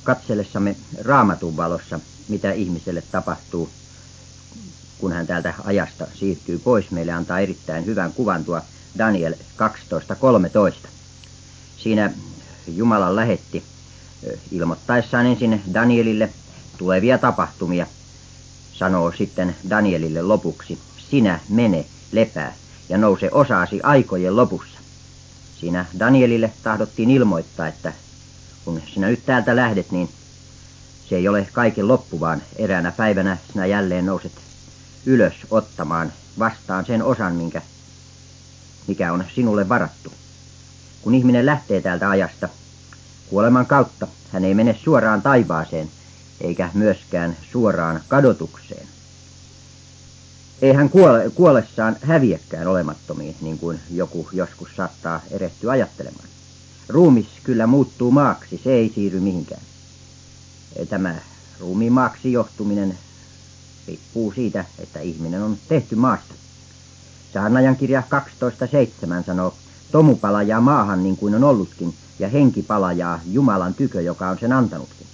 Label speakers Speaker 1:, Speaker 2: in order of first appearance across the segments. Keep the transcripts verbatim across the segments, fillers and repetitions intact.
Speaker 1: katsellessamme Raamatun valossa, mitä ihmiselle tapahtuu, kun hän täältä ajasta siirtyy pois, meille antaa erittäin hyvän kuvan tuo Daniel kaksitoista kolmetoista. Siinä Jumala lähetti ilmoittaessaan ensin Danielille tulevia tapahtumia, sanoo sitten Danielille lopuksi: sinä mene, lepää ja nouse osaasi aikojen lopussa. Siinä Danielille tahdottiin ilmoittaa, että kun sinä nyt täältä lähdet, niin se ei ole kaiken loppu, vaan eräänä päivänä sinä jälleen nouset ylös ottamaan vastaan sen osan, minkä, mikä on sinulle varattu. Kun ihminen lähtee täältä ajasta kuoleman kautta, hän ei mene suoraan taivaaseen, eikä myöskään suoraan kadotukseen. Ei hän kuole, kuollessaan häviäkään olemattomiin, niin kuin joku joskus saattaa erehtyä ajattelemaan. Ruumis kyllä muuttuu maaksi, se ei siirry mihinkään. Tämä ruumiin maaksi johtuminen riippuu siitä, että ihminen on tehty maasta. Saarnaajan kirja kaksitoista seitsemän sanoo: tomu palajaa maahan niin kuin on ollutkin, ja henki palajaa Jumalan tykö, joka on sen antanutkin.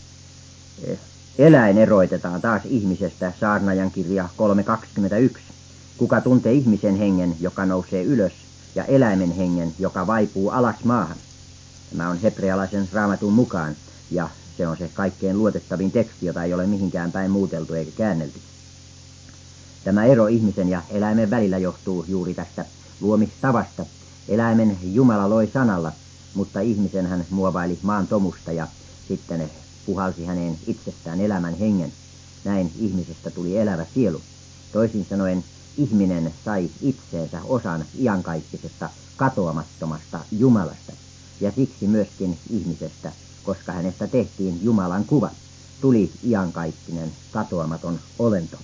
Speaker 1: Eläin eroitetaan taas ihmisestä, saarnaajan kirja kolme kaksikymmentäyksi. Kuka tuntee ihmisen hengen, joka nousee ylös, ja eläimen hengen, joka vaipuu alas maahan. Tämä on hebrealaisen raamatun mukaan, ja se on se kaikkein luotettavin teksti, jota ei ole mihinkään päin muuteltu eikä käännelty. Tämä ero ihmisen ja eläimen välillä johtuu juuri tästä luomistavasta. Eläimen Jumala loi sanalla, mutta ihmisen hän muovaili maan tomusta ja sitten puhalsi häneen itsestään elämän hengen. Näin ihmisestä tuli elävä sielu. Toisin sanoen ihminen sai itseensä osan iankaikkisesta katoamattomasta Jumalasta. Ja siksi myöskin ihmisestä, koska hänestä tehtiin Jumalan kuva, tuli iankaikkinen katoamaton olento.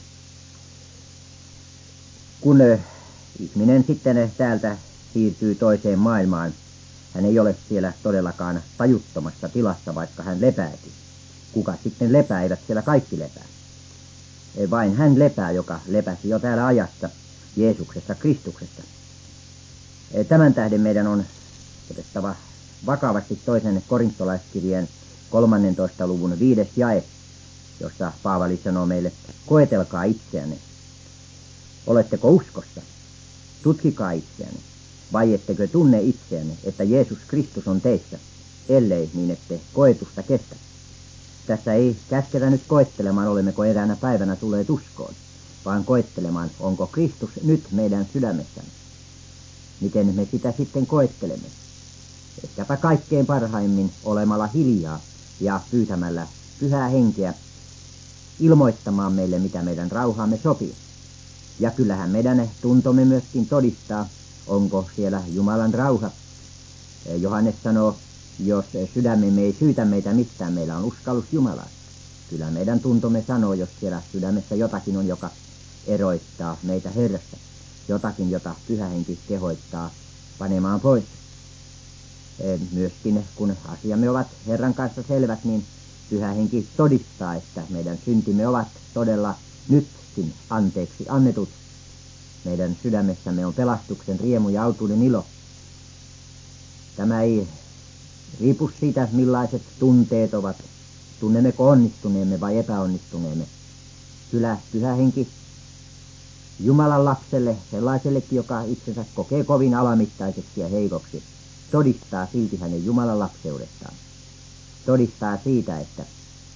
Speaker 1: Kun ihminen sitten täältä siirtyy toiseen maailmaan, hän ei ole siellä todellakaan tajuttomassa tilassa, vaikka hän lepääkin. Kuka sitten lepää? Eivät siellä kaikki lepää. Vain hän lepää, joka lepäsi jo täällä ajassa, Jeesuksessa Kristuksessa. Tämän tähden meidän on otettava vakavasti toisen korintolaiskirjeen kolmannentoista luvun viides jae, jossa Paavali sanoo meille: koetelkaa itseänne. Oletteko uskossa? Tutkikaa itseänne. Vai ettekö tunne itseänne, että Jeesus Kristus on teissä, ellei niin ette koetusta kestä. Tässä ei käsketä nyt koettelemaan, olemmeko eräänä päivänä tulleet uskoon, vaan koettelemaan, onko Kristus nyt meidän sydämessämme. Miten me sitä sitten koettelemme? Ehkäpä kaikkein parhaimmin olemalla hiljaa ja pyytämällä Pyhää Henkeä ilmoittamaan meille, mitä meidän rauhaamme sopii. Ja kyllähän meidän tuntomme myöskin todistaa, onko siellä Jumalan rauha. Johannes sanoo, jos sydämemme ei syytä meitä mistään, meillä on uskallus Jumalaa. Kyllä meidän tuntomme sanoo, jos siellä sydämessä jotakin on, joka eroittaa meitä Herrasta. Jotakin, jota Pyhä Henki kehoittaa panemaan pois. Myöskin kun asiamme ovat Herran kanssa selvät, niin Pyhä Henki todistaa, että meidän syntimme ovat todella nytkin anteeksi annetut. Meidän sydämessämme on pelastuksen riemu ja autuuden ilo. Tämä ei riipu siitä, millaiset tunteet ovat. Tunnemmeko onnistuneemme vai epäonnistuneemme. Kyllä Pyhä Henki Jumalan lapselle, sellaisellekin, joka itsensä kokee kovin alamittaiseksi ja heikoksi, todistaa silti hänen Jumalan lapseudestaan. Todistaa siitä, että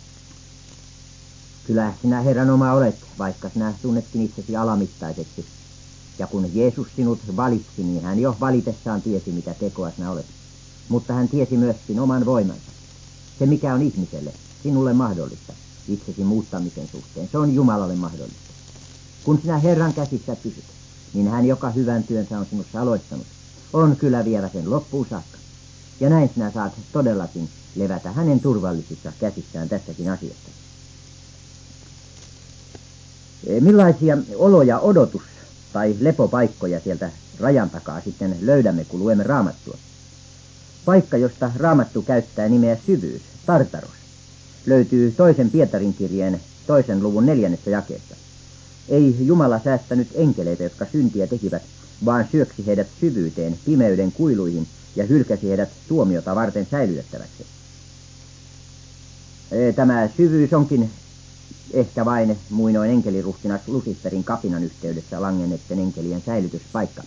Speaker 1: kyllä sinä Herran oma olet, vaikka sinä tunnetkin itsesi alamittaiseksi. Ja kun Jeesus sinut valitsi, niin hän jo valitessaan tiesi, mitä tekoa sinä olet. Mutta hän tiesi myöskin oman voimansa. Se, mikä on ihmiselle, sinulle mahdollista, itsesi muuttamisen suhteen, se on Jumalalle mahdollista. Kun sinä Herran käsissä pysyt, niin hän, joka hyvän työnsä on sinussa aloittanut, on kyllä vielä sen loppuun saakka. Ja näin sinä saat todellakin levätä hänen turvallisissa käsissään tässäkin asiassa. Millaisia oloja, odotus tai lepopaikkoja sieltä rajan takaa sitten löydämme, kun luemme Raamattua? Paikka, josta Raamattu käyttää nimeä syvyys, Tartaros, löytyy toisen Pietarin kirjeen toisen luvun neljännessä jakeessa. Ei Jumala säästänyt enkeleitä, jotka syntiä tekivät, vaan syöksi heidät syvyyteen, pimeyden kuiluihin ja hylkäsi heidät tuomiota varten säilytettäväksi. Tämä syvyys onkin ehkä vain muinoin enkeliruhtinas Luciferin kapinan yhteydessä langenneiden enkelien säilytyspaikka.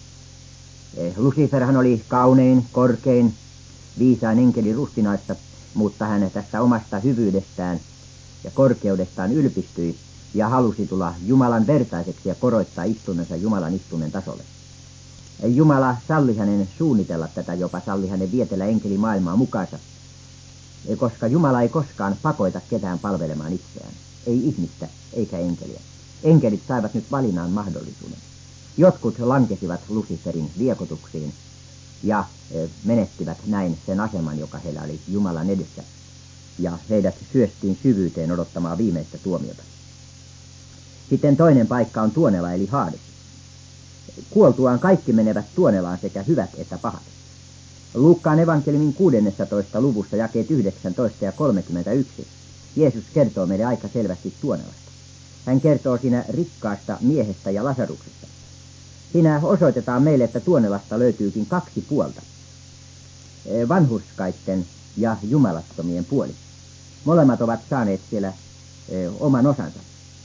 Speaker 1: Luciferhan oli kaunein, korkein, viisain enkeli ruhtinaista, mutta hän tästä omasta hyvyydestään ja korkeudestaan ylpistyi ja halusi tulla Jumalan vertaiseksi ja korottaa istumensa Jumalan istumen tasolle. Jumala salli hänen suunnitella tätä, jopa salli hänen vietellä enkelimaailmaa mukaansa, koska Jumala ei koskaan pakoita ketään palvelemaan itseään. Ei ihmistä eikä enkeliä. Enkelit saivat nyt valinnan mahdollisuuden. Jotkut lankesivat Luciferin viekotuksiin ja menettivät näin sen aseman, joka heillä oli Jumalan edessä. Ja heidät syöstiin syvyyteen odottamaan viimeistä tuomiota. Sitten toinen paikka on tuonela eli Haades. Kuoltuaan kaikki menevät tuonelaan, sekä hyvät että pahat. Luukkaan evankeliumin kuudennessatoista luvussa jakeet yhdeksäntoista ja kolmekymmentäyksi. Jeesus kertoo meille aika selvästi tuonelasta. Hän kertoo siinä rikkaasta miehestä ja Lasaruksesta. Siinä osoitetaan meille, että tuonelasta löytyykin kaksi puolta. Vanhurskaitten ja jumalattomien puoli. Molemmat ovat saaneet siellä oman osansa.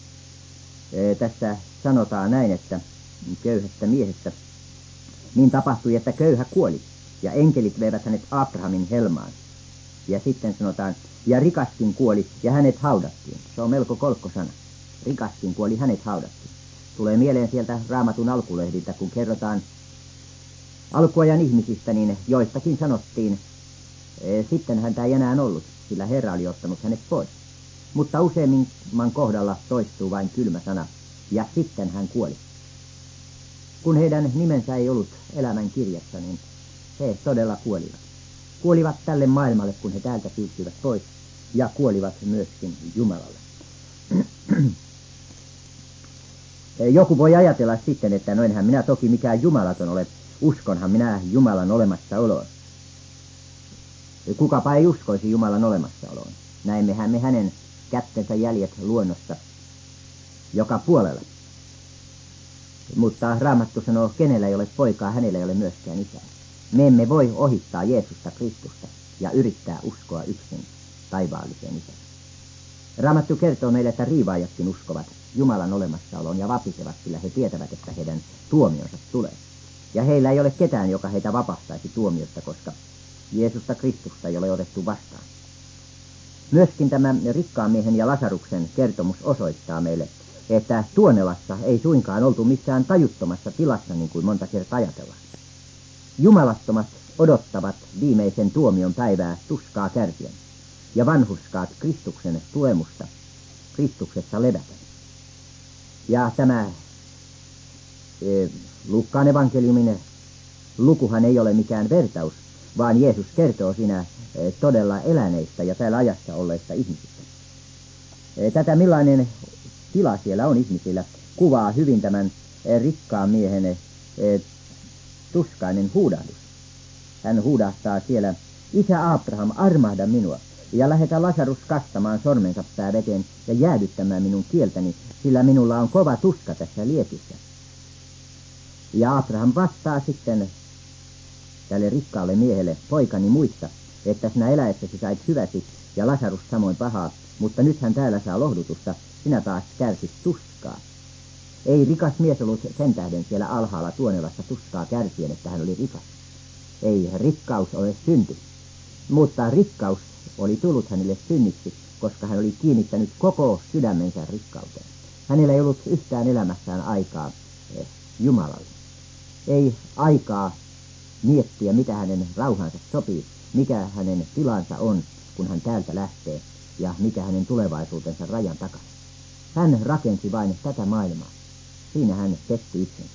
Speaker 1: Tässä sanotaan näin, että köyhästä miehestä niin tapahtui, että köyhä kuoli ja enkelit veivät hänet Abrahamin helmaan. Ja sitten sanotaan, ja rikaskin kuoli ja hänet haudattiin. Se on melko kolkko sana. Rikaskin kuoli, hänet haudattiin. Tulee mieleen sieltä Raamatun alkulehdiltä, kun kerrotaan alkuajan ihmisistä, niin joistakin sanottiin, e, sitten häntä ei enää ollut, sillä Herra oli ottanut hänet pois. Mutta useimman kohdalla toistuu vain kylmä sana, ja sitten hän kuoli. Kun heidän nimensä ei ollut elämän kirjassa, niin he todella kuolivat. Kuolivat tälle maailmalle, kun he täältä siirtyivät pois, ja kuolivat myöskin Jumalalle. Joku voi ajatella sitten, että no enhän minä toki mikään jumalaton ole, uskonhan minä Jumalan olemassaoloon. Kukapa ei uskoisi Jumalan olemassaoloon. Näemmehän me hänen kättensä jäljet luonnossa joka puolella. Mutta Raamattu sanoo, kenellä ei ole poikaa, hänellä ei ole myöskään isää. Me emme voi ohittaa Jeesusta Kristusta ja yrittää uskoa yksin taivaalliseen isään. Raamattu kertoo meille, että riivaajatkin uskovat Jumalan olemassaoloon ja vapisevat, sillä he tietävät, että heidän tuomionsa tulee. Ja heillä ei ole ketään, joka heitä vapahtaisi tuomiosta, koska Jeesusta Kristusta ei ole otettu vastaan. Myöskin tämä rikkaan miehen ja Lasaruksen kertomus osoittaa meille, että tuonelassa ei suinkaan oltu missään tajuttomassa tilassa, niin kuin monta kertaa ajatellaan. Jumalattomat odottavat viimeisen tuomion päivää tuskaa kärsien, ja vanhurskaat Kristuksen tulemusta Kristuksessa levätä. Ja tämä e, Luukkaan evankeliumin lukuhan ei ole mikään vertaus, vaan Jeesus kertoo siinä e, todella eläneistä ja täällä ajassa olleista ihmisistä. E, tätä millainen tila siellä on ihmisillä kuvaa hyvin tämän e, rikkaan miehen e, tuskainen huudahdus. Hän huudahtaa siellä, Isä Abraham, armahda minua, ja lähetä Lasarus kastamaan sormensa pääveteen ja jäädyttämään minun kieltäni, sillä minulla on kova tuska tässä lietissä. Ja Abraham vastaa sitten tälle rikkaalle miehelle, poikani muista, että sinä eläessäsi sait hyväsi ja Lasarus samoin pahaa, mutta nyt hän täällä saa lohdutusta, sinä taas kärsit tuskaa. Ei rikas mies ollut sen tähden siellä alhaalla tuonelassa tuskaa kärsien, että hän oli rikas. Ei rikkaus ole synti, mutta rikkaus oli tullut hänelle synniksi, koska hän oli kiinnittänyt koko sydämensä rikkauteen. Hänellä ei ollut yhtään elämässään aikaa eh, Jumalalle. Ei aikaa miettiä, mitä hänen rauhansa sopii, mikä hänen tilansa on, kun hän täältä lähtee, ja mikä hänen tulevaisuutensa rajan takana. Hän rakensi vain tätä maailmaa. Siinä hän petti itsensä.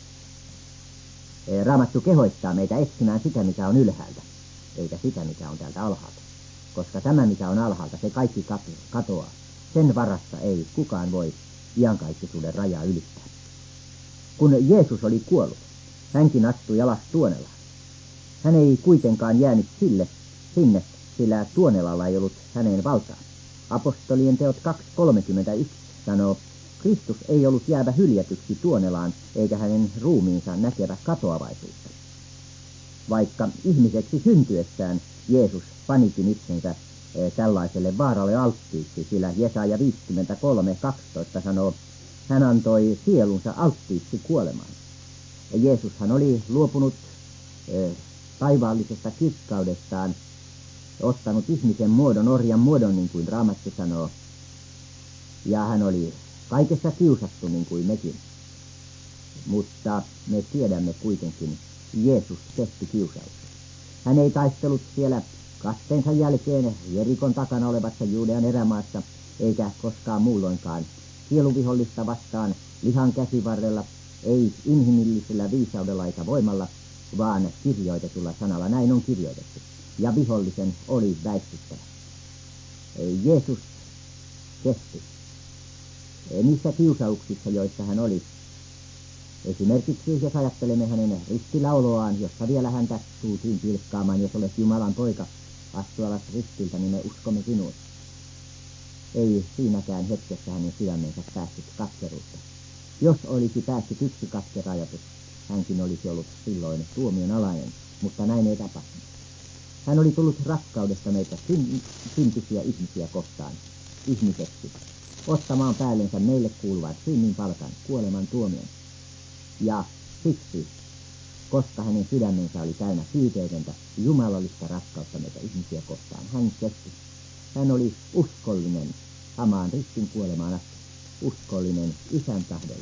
Speaker 1: Raamattu kehoittaa meitä etsimään sitä, mikä on ylhäältä, eikä sitä, mikä on täältä alhaalta. Koska tämä, mikä on alhaalta, se kaikki katoaa. Sen varassa ei kukaan voi iankaikkisuuden rajaa ylittää. Kun Jeesus oli kuollut, hänkin astui alas tuonelaan. Hän ei kuitenkaan jäänyt sille, sinne, sillä tuonelalla ei ollut häneen valtaa. Apostolien teot kaksi kolmekymmentäyksi sanoo, Kristus ei ollut jäävä hyljätyksi tuonelaan, eikä hänen ruumiinsa näkevä katoavaisuutta. Vaikka ihmiseksi syntyessään Jeesus panikin itsensä tällaiselle vaaralle alttiiksi, sillä Jesaja viisikymmentäkolme kaksitoista sanoo, hän antoi sielunsa alttiiksi kuolemaan. Ja Jeesushan oli luopunut e, taivaallisesta kirkkaudestaan, ottanut ihmisen muodon, orjan muodon, niin kuin Raamattu sanoo. Ja hän oli kaikessa kiusattu, niin kuin mekin. Mutta me tiedämme kuitenkin, Jeesus kesti kiusauksen. Hän ei taistellut siellä kasteensa jälkeen Jerikon takana olevassa Juudean erämaassa, eikä koskaan muulloinkaan sieluvihollista vastaan lihan käsivarrella, ei inhimillisellä viisaudella eikä voimalla, vaan kirjoitetulla sanalla. Näin on kirjoitettu. Ja vihollisen oli väistyttävä. Jeesus kesti niissä kiusauksissa, joissa hän oli. Esimerkiksi jos ajattelemme hänen ristilauloaan, jossa vielä häntä tultiin pilkkaamaan, jos olet Jumalan poika, astu alas ristiltä, niin me uskomme sinuun. Ei siinäkään hetkessä hänen sydämensä päässyt katkeruutta. Jos olisi päässyt yksi katkera ajatus, hänkin olisi ollut silloin tuomion alainen, mutta näin ei tapahtunut. Hän oli tullut rakkaudesta meitä syn- syntisiä ihmisiä kohtaan, ihmiseksi, ottamaan päällensä meille kuuluvat synnin palkan, kuoleman tuomion. Ja siksi, koska hänen sydämensä oli täynnä syyteetöntä jumalallista rakkautta meitä ihmisiä kohtaan, hän kesti. Hän oli uskollinen hamaan ristin kuolemaan asti, uskollinen Isän tahdolle.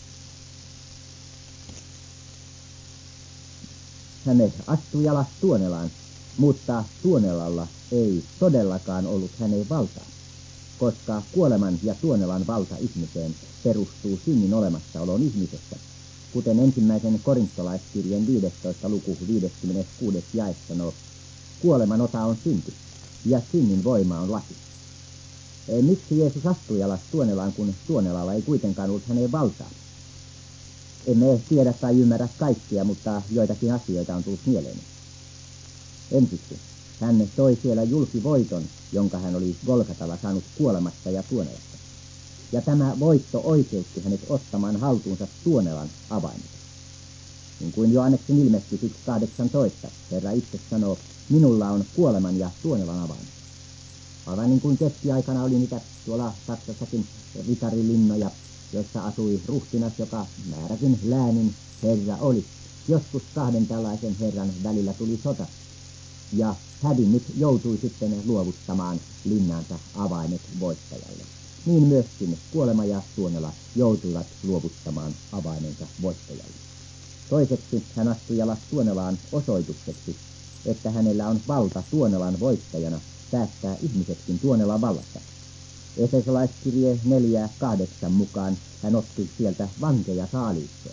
Speaker 1: Hän astui alas Tuonelaan, mutta Tuonelalla ei todellakaan ollut hänen valtaa, koska kuoleman ja Tuonelan valta ihmiseen perustuu synnin olemassaoloon ihmisessä. Kuten ensimmäisen korintolaiskirjeen viidestoista luku viideskymmeneskuudes jae sanoo, kuoleman ota on synti, ja synnin voima on laki. E, miksi Jeesus astui alas Tuonelaan, kun Tuonelalla ei kuitenkaan ollut hänen valtaa? Emme tiedä tai ymmärrä kaikkia, mutta joitakin asioita on tullut mieleeni. Ensiksi, hän toi siellä julki voiton, jonka hän oli Golgatalla saanut kuolemasta ja Tuonelasta. Ja tämä voitto oikeutti hänet ottamaan haltuunsa Tuonelan avaimet. Niin kuin Johanneksen ilmestys yksi kahdeksantoista, Herra itse sanoo, minulla on kuoleman ja Tuonelan avaimet. Aivan niin kuin keskiaikana oli niitä tuolla Saksassakin ritarilinnoja, joissa asui ruhtinas, joka määräkin läänin herra oli. Joskus kahden tällaisen herran välillä tuli sota. Ja hävinnyt joutui sitten luovuttamaan linnansa avaimet voittajalle. Niin myöskin kuolema ja Tuonela joutuivat luovuttamaan avaimensa voittajalle. Toiseksi hän astui alas Tuonelaan osoitukseksi, että hänellä on valta Tuonelan voittajana päästää ihmisetkin Tuonelan vallasta. Efesolaiskirje neljä kahdeksan mukaan hän otti sieltä vankeja saaliikseen.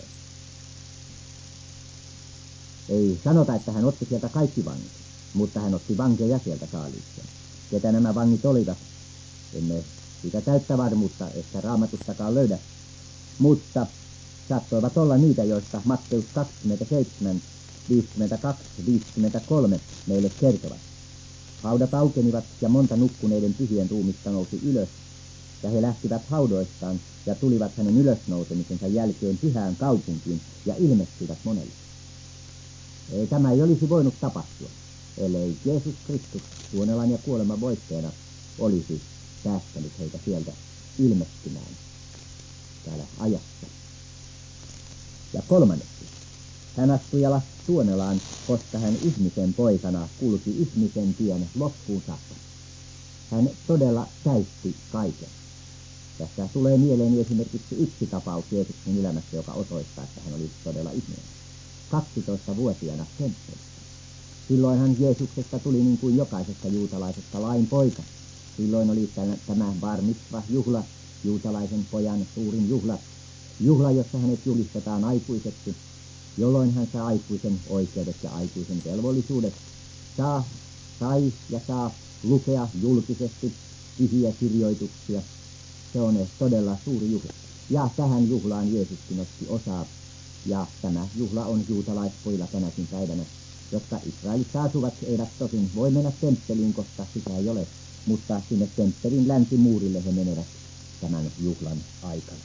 Speaker 1: Ei sanota, että hän otti sieltä kaikki vangit, mutta hän otti vankeja sieltä saaliikseen. Ketä nämä vangit olivat? Emme siitä täyttä varmuutta, että Raamatustakaan löydä, mutta saattoivat olla niitä, joista Matteus kaksikymmentäseitsemän, viisikymmentäkaksi, viisikymmentäkolme meille kertovat. Haudat aukenivat ja monta nukkuneiden pyhien ruumista nousi ylös, ja he lähtivät haudoistaan ja tulivat hänen ylösnousemisensa jälkeen pyhään kaupunkiin ja ilmestyivät monelle. Ei, tämä ei olisi voinut tapahtua, ellei Jeesus Kristus Tuonelan ja kuoleman voittajana olisi päästänyt heitä sieltä ilmestymään täällä ajassa. Ja kolmanneksi, hän astui alas Tuonelaan, koska hän ihmisen poikana kulki ihmisen tien loppuun saakka. Hän todella täytti kaiken. Tässä tulee mieleeni esimerkiksi yksi tapaus Jeesuksen elämässä, joka osoittaa, että hän oli todella ihminen. kaksitoistavuotiaana temppelissä. Silloinhan Jeesuksesta tuli niin kuin jokaisesta juutalaisesta lain poika. Silloin oli tämä bar mitzvah juhla, juutalaisen pojan suurin juhla. Juhla, jossa hänet julistetaan aikuiseksi, jolloin hän saa aikuisen oikeudet ja aikuisen velvollisuudet. Saa, sai ja saa lukea julkisesti pyhiä kirjoituksia. Se on todella suuri juhla. Ja tähän juhlaan Jeesuskin otti osaa. Ja tämä juhla on juutalaispojilla tänäkin päivänä, jotka Israelissa asuvat, eivät tosin voi mennä temppeliin, koska sitä ei ole, mutta sinne temppelin länsimuurille he menevät tämän juhlan aikana.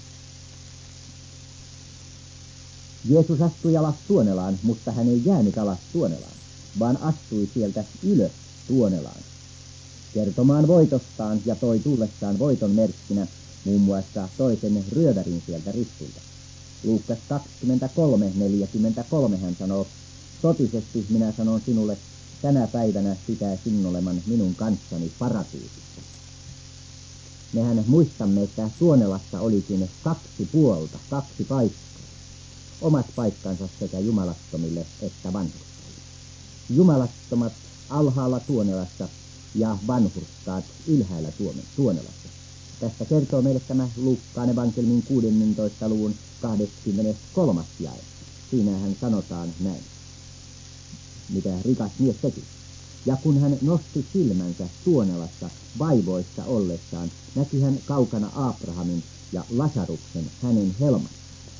Speaker 1: Jeesus astui alas Tuonelaan, mutta hän ei jäänyt alas Tuonelaan, vaan astui sieltä ylös Tuonelaan. kertomaan voitostaan ja toi tullessaan voiton merkkinä muun muassa toisen ryövärin sieltä ristiltä. Luukkas kaksikymmentäkolme neljäkymmentäkolme hän sanoo, totisesti minä sanon sinulle, tänä päivänä pitää sinun oleman minun kanssani paratiisissa. Mehän muistamme, että Suonelassa olikin kaksi puolta, kaksi paikkaa. Omat paikkansa sekä jumalattomille että vanhurskaille. Jumalattomat alhaalla Suonelassa ja vanhurskaat ylhäällä Suonelassa. Tästä kertoo meille tämä Luukkaan evankelmin kuudennentoista luvun kaksikymmentäkolmas jae. Siinähän sanotaan näin, mitä rikas mies teki. Ja kun hän nosti silmänsä Suonelassa vaivoissa ollessaan, näki hän kaukana Abrahamin ja Lasaruksen hänen helmassa.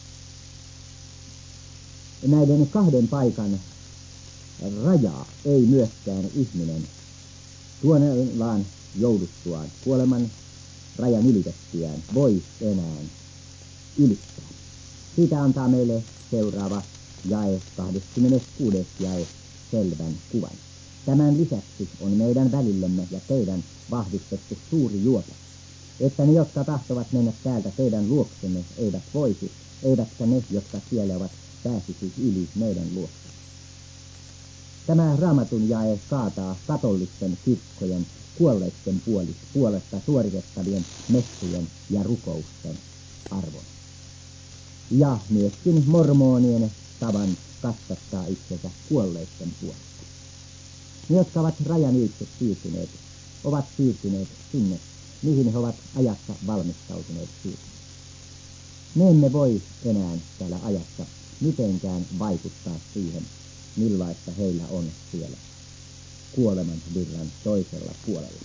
Speaker 1: Näiden kahden paikan rajaa ei myöskään ihminen Suonelaan jouduttuaan kuoleman rajan ylitettyään voi enää ylittää. Siitä antaa meille seuraava jae, kaksikymmentäkuudes jae, selvän kuvan. Tämän lisäksi on meidän välillemme ja teidän vahvistettu suuri juopa, että ne, jotka tahtovat mennä täältä teidän luoksenne, eivät voisi, eivätkä ne, jotka siellä ovat, pääsisi yli meidän luoksemme. Tämä raamatun jae kaataa katolisten kirkkojen kuolleiden puolesta suoritettavien messujen ja rukousten arvon. Ja myöskin mormonien tavan kasvattaa itsensä kuolleiden puolesta. Ne, jotka ovat rajan ylitse siirtyneet, ovat siirtyneet sinne, mihin he ovat ajassa valmistautuneet siirtyneet. Me emme voi enää täällä ajassa mitenkään vaikuttaa siihen, millaista heillä on siellä kuoleman virran toisella puolella.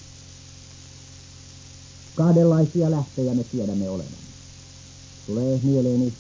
Speaker 1: Kahdenlaisia lähtöjä me tiedämme olevan. Tulee mieleeni,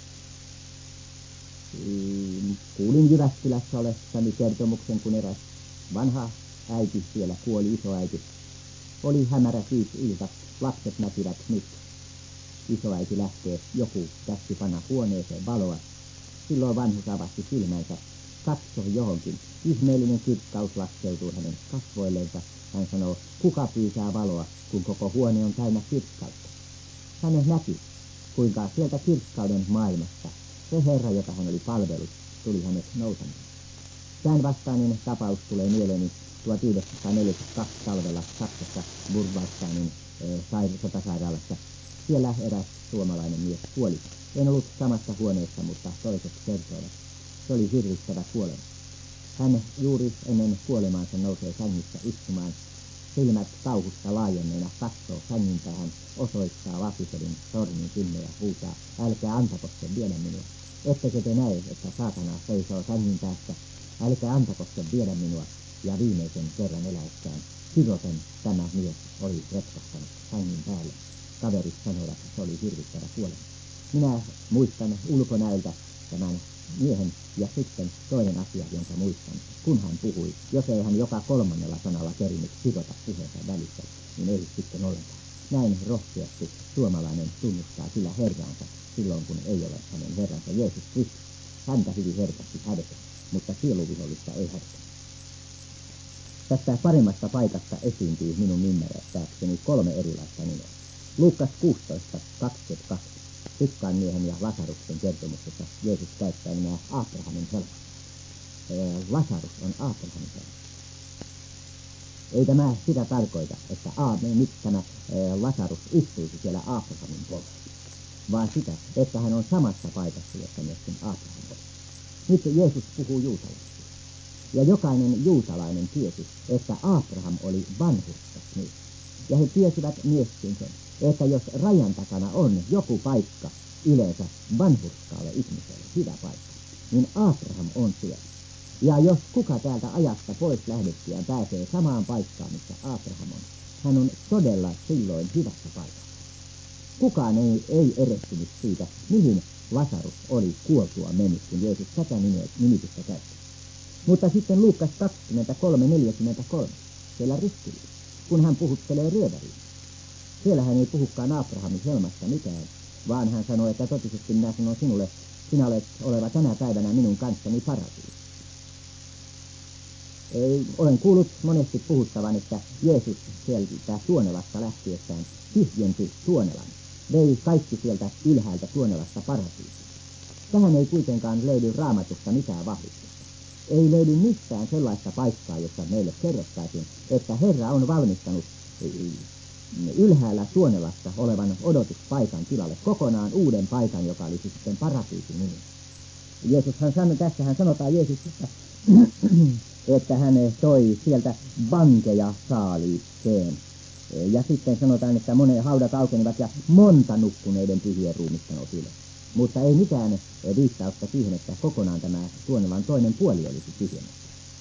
Speaker 1: kuulin Jyväskylässä olessani kertomuksen, kun eräs vanha äiti siellä kuoli, isoäiti. Oli hämärä ilta, lapset näkivät nyt. Isoäiti lähtee, joku käski panna huoneeseen valoa. Silloin vanhus avasi silmänsä, katsoi johonkin. Ihmeellinen kirkkaus laskeutuu hänen kasvoillensa. Hän sanoo, kuka pyytää valoa, kun koko huone on täynnä kirkkautta. Hän näki, kuinka sieltä kirkkauden maailmasta se Herra, jota hän oli palvellut, tuli hänet noutamaan. Tämän vastainen tapaus tulee mieleeni tuhatyhdeksänsataaneljäkymmentäkaksi talvella Saksassa Burgwaldsteinin e, sotasairaalassa. Siellä eräs suomalainen mies kuoli. En ollut samassa huoneessa, mutta toiset kertoivat. Se oli hirvittävä kuolema. Hän juuri ennen kuolemaansa nousee sängyssä istumaan. Silmät kauhusta laajenneena katsoo sängyn päähän, osoittaa Lapiselin sormin silmiä, huutaa, älkää antako sen viedä minua. Ettekö te näe, että saatana seisoo sängyn päässä, älkää antako sen viedä minua. Ja viimeisen kerran eläessään siroten tämä mies oli retkahtanut sängyn päälle. Kaverit sanoivat, että se oli hirvittävä kuolema. Minä muistan ulkonäöltä tämän miehen ja sitten toinen asia, jonka muistan, kun hän puhui, jos ei hän joka kolmannella sanalla kerinyt sirota puheensa välissä, niin ei sitten ollenkaan. Näin rohkeasti suomalainen tunnustaa kyllä Herransa silloin, kun ei ole hänen Herransa Jeesus Kristus. Häntä hyvin herkästi hävetään, mutta sieluvihollista ei hävetä. Tästä paremmasta paikasta esiintyy minun ymmärräkseni kolme erilaista nimeä. Luukkas kuusitoista kaksikymmentäkaksi. Rikkaan miehen ja Lasaruksen kertomuksessa Jeesus käyttää nimeä Abrahamin helma. Lasarus on Abrahamin helma. Ei tämä sitä tarkoita, että a, nyt tämä Lasarus istuisi siellä Abrahamin puolella, vaan sitä, että hän on samassa paikassa, jossa myöskin Abraham oli. Nyt Jeesus puhuu juutalaisille. Ja jokainen juutalainen tiesi, että Abraham oli vanhurskas mies. Ja he tiesivät myöskin sen, että jos rajan takana on joku paikka yleensä vanhurskaalle ihmiselle, hyvä paikka, niin Abraham on siellä. Ja jos kuka täältä ajasta pois lähdettyään pääsee samaan paikkaan, missä Abraham on, hän on todella silloin hyvässä paikassa. Kukaan ei, ei erehtynyt siitä, mihin Lasarus oli kuoltua mennyt, kun Jeesus tätä nimitystä käytti. Mutta sitten Luukas kaksikymmentäkolme neljäkymmentäkolme, siellä ristillä, kun hän puhuttelee ryöväriä. Siellä hän ei puhukaan Abrahamin helmasta mitään, vaan hän sanoi, että totisesti minä sanon sinulle, sinä olet oleva tänä päivänä minun kanssani paratiisissa. Ei, olen kuullut monesti puhuttavan, että Jeesus sieltä Suonelasta lähtiessään tyhjensi Suonelan, vei kaikki sieltä ylhäältä Suonelasta paratiisiin. Tähän ei kuitenkaan löydy Raamatusta mitään vahvistusta. Ei löydy mistään sellaista paikkaa, jossa meille kerrottaisiin, että Herra on valmistanut ylhäällä Suonelassa olevan odotuspaikan tilalle kokonaan uuden paikan, joka olisi sitten paratiisin nimi. Jeesushan sanoi, tässähän sanotaan Jeesuksesta, että hän toi sieltä vankeja saaliikseen. Ja sitten sanotaan, että monen haudat aukenivat ja monta nukkuneiden pyhien ruumista nousi ylös. Mutta ei mitään viittausta siihen, että kokonaan tämä Suonelan toinen puoli olisi tyhjennetty.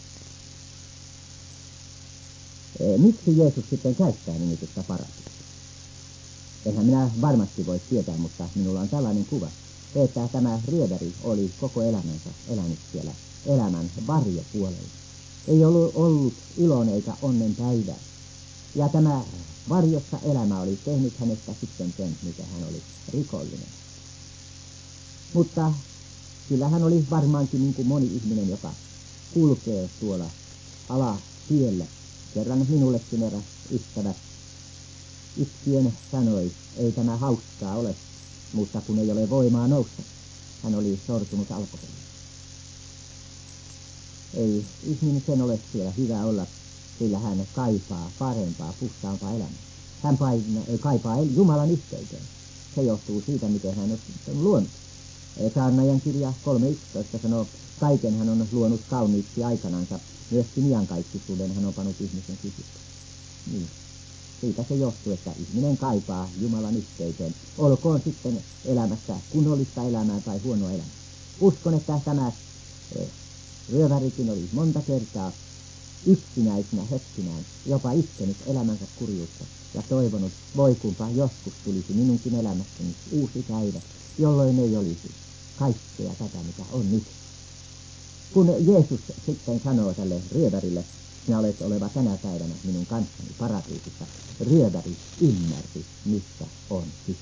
Speaker 1: Miksi Jeesus sitten käyttää nimitystä paratiisi? Enhän minä varmasti voi tietää, mutta minulla on tällainen kuva, että tämä ryöväri oli koko elämänsä elänyt siellä elämän varjopuolella. Ei ollut ollut ilon eikä onnen päivää. Ja tämä varjossa elämä oli tehnyt hänestä sitten sen, mikä hän oli, rikollinen. Mutta kyllä hän oli varmaankin niin kuin moni ihminen, joka kulkee tuolla alatiellä. Kerran minullekin eräs ystävä itkien sanoi, ei tämä hauskaa ole, mutta kun ei ole voimaa nousta. Hän oli sortunut alkoholiin. Ei ihminen sen ole siellä hyvä olla, sillä hän kaipaa parempaa, puhtaampaa elämää. Hän paina, kaipaa Jumalan yhteyteen. Se johtuu siitä, miten hän on luonut. Saarnaajan kirja kolme yksitoista sanoo, kaiken hän on luonut kauniiksi aikanansa, myöskin iankaikkisuuden hän on pannut ihmisen sisään. Niin. Siitä se johtuu, että ihminen kaipaa Jumalan yhteyteen. Olkoon sitten elämässä kunnollista elämää tai huonoa elämää. Uskon, että tämä eh, ryövärikin oli monta kertaa yksinäisenä hetkinään, jopa iskenyt elämänsä kurjuutta ja toivonut, voi kunpa joskus tulisi minunkin elämässäni uusi päivä, jolloin ei olisi kaikkea tätä, mitä on nyt. Kun Jeesus sitten sanoo tälle ryövärille, sinä olet oleva tänä päivänä minun kanssani paratiisissa, ryöväri ymmärsi, missä on kyse.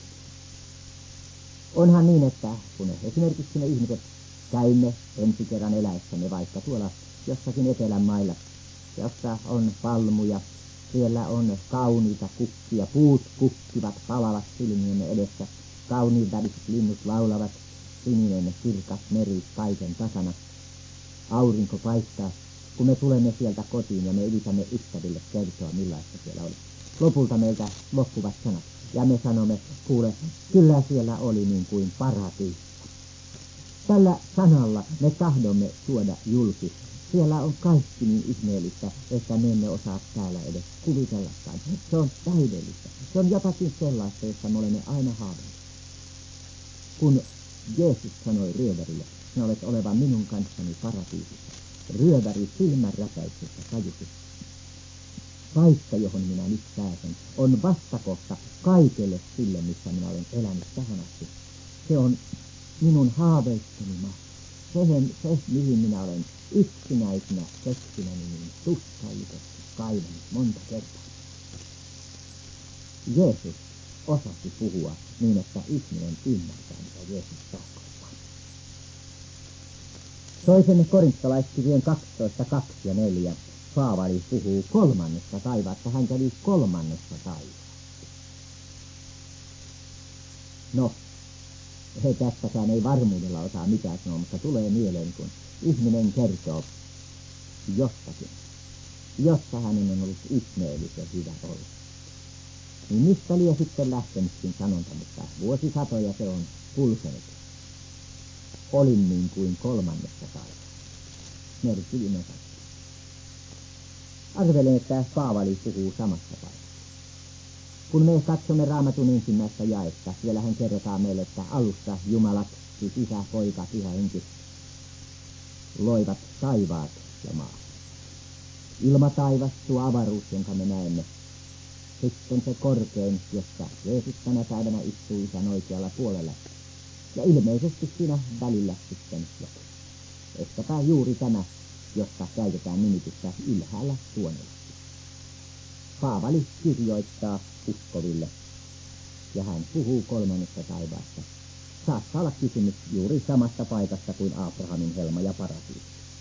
Speaker 1: Onhan niin, että kun esimerkiksi me ihmiset käymme ensi kerran eläessämme vaikka tuolla jossakin etelän mailla, jossa on palmuja, siellä on kauniita kukkia, puut kukkivat, palavat silmiemme edessä, kauniin väriset linnut laulavat, sininen kirkas meri kaiken takana, aurinko paistaa. Kun me tulemme sieltä kotiin ja me yritämme ystäville kertoa, millaista siellä oli. Lopulta meiltä loppuvat sanat. Ja me sanomme, kuule, kyllä siellä oli niin kuin paratiisi. Tällä sanalla me tahdomme tuoda julki. Siellä on kaikki niin ihmeellistä, että me emme osaa täällä edes kuvitellakaan. Se on täydellistä. Se on jotakin sellaista, jossa me olemme aina haaveilleet. Kun Jeesus sanoi ryövärille, sinä olet oleva minun kanssani paratiisissa. Ryöväri silmänräpäyksessä tajusi. Paikka, johon minä nyt pääsen, on vastakohta kaikelle sille, missä minä olen elänyt tähän asti. Se on minun haaveisteni maa. Sehen, se, mihin minä olen yksinäisenä keskinäni niin tuskallisesti kaivannut monta kertaa. Jeesus osasi puhua niin, että ihminen ymmärtää, mitä Jeesus tarkoittaa. Toisen korintolaiskirjeen kaksitoista, kaksi ja neljä Paavali puhuu kolmannesta taivaasta. Hän kävi kolmannessa taivaassa. No, he tästäkään ei varmuudella osaa mitään sanoa, mutta tulee mieleen, kun ihminen kertoo jostakin, jossa hänen on ollut ihmeellisen hyvä olla. Niin mistä lie sitten lähtenytkin sanonta, mutta vuosisatoja se on kulkenut. Olin niin kuin kolmannessa taivaassa. Merkillinen sana. Arvelen, että Paavali puhuu samasta paikasta. Kun me katsomme Raamatun ensimmäistä jaetta, siellähän kerrotaan meille, että alussa Jumalat, siis Isä, Poika, Pyhä Henki, loivat taivaat ja maa. Ilmataivas, tuo avaruus, jonka me näemme. Sitten se korkein, jossa Jeesus tänä päivänä istuu Isän oikealla puolella. Ja ilmeisesti siinä välillä sitten joku. Ehkäpä juuri tämä, josta käytetään nimitystä ylhäällä Suonella. Paavali kirjoittaa uskoville, ja hän puhuu kolmannesta taivaasta. Saattaa olla kysymys juuri samasta paikasta kuin Abrahamin helma ja paratiisi. No,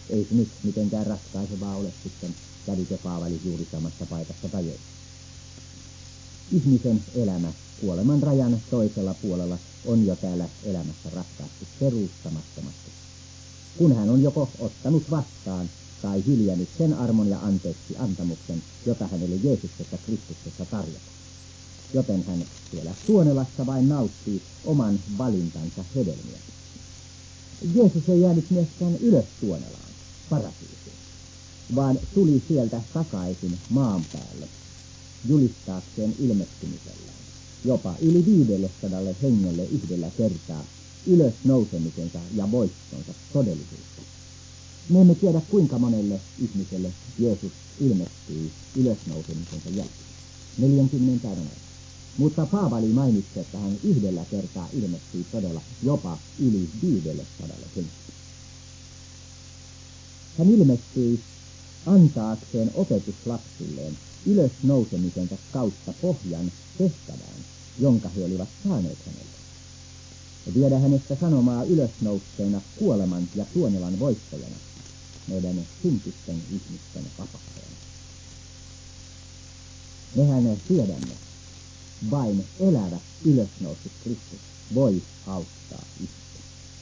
Speaker 1: Ei se nyt mitenkään ratkaisevaa ole sitten, kävikö Paavali juuri samassa paikassa tai ei. Ihmisen elämä kuoleman rajan toisella puolella on jo täällä elämässä ratkaistu peruuttamattomasti, kun hän on joko ottanut vastaan tai hyljännyt sen armon ja anteeksi antamuksen, jota hänelle Jeesuksessa Kristuksessa tarjotaan. Joten hän siellä Suonelassa vain nauttii oman valintansa hedelmiä. Jeesus ei jäänyt myöskään ylös Suonelaan, paratiisiin, vaan tuli sieltä takaisin maan päälle, julistaakseen ilmestymisellään, jopa yli viidelle sadalle hengelle yhdellä kertaa, ylös nousemisensa ja voittonsa todellisuutta. Me emme tiedä, kuinka monelle ihmiselle Jeesus ilmestyi ylösnousemisensa jälkeen, neljänkymmenen päivän aikana. Mutta Paavali mainitsi, että hän yhdellä kertaa ilmestyi todella jopa yli viidelle sadalle hengelle. Hän ilmestyi antaakseen opetuslapsilleen ylösnousemisensa kautta pohjan tehtävään, jonka he olivat saaneet häneltä. Ja viedä hänestä sanomaa ylösnouseena kuoleman ja Suonelan voittajana, meidän syntisten ihmisten vapahtajana. Mehän tiedämme, vain elävä ylösnoussut Kristus voi auttaa ihmistä.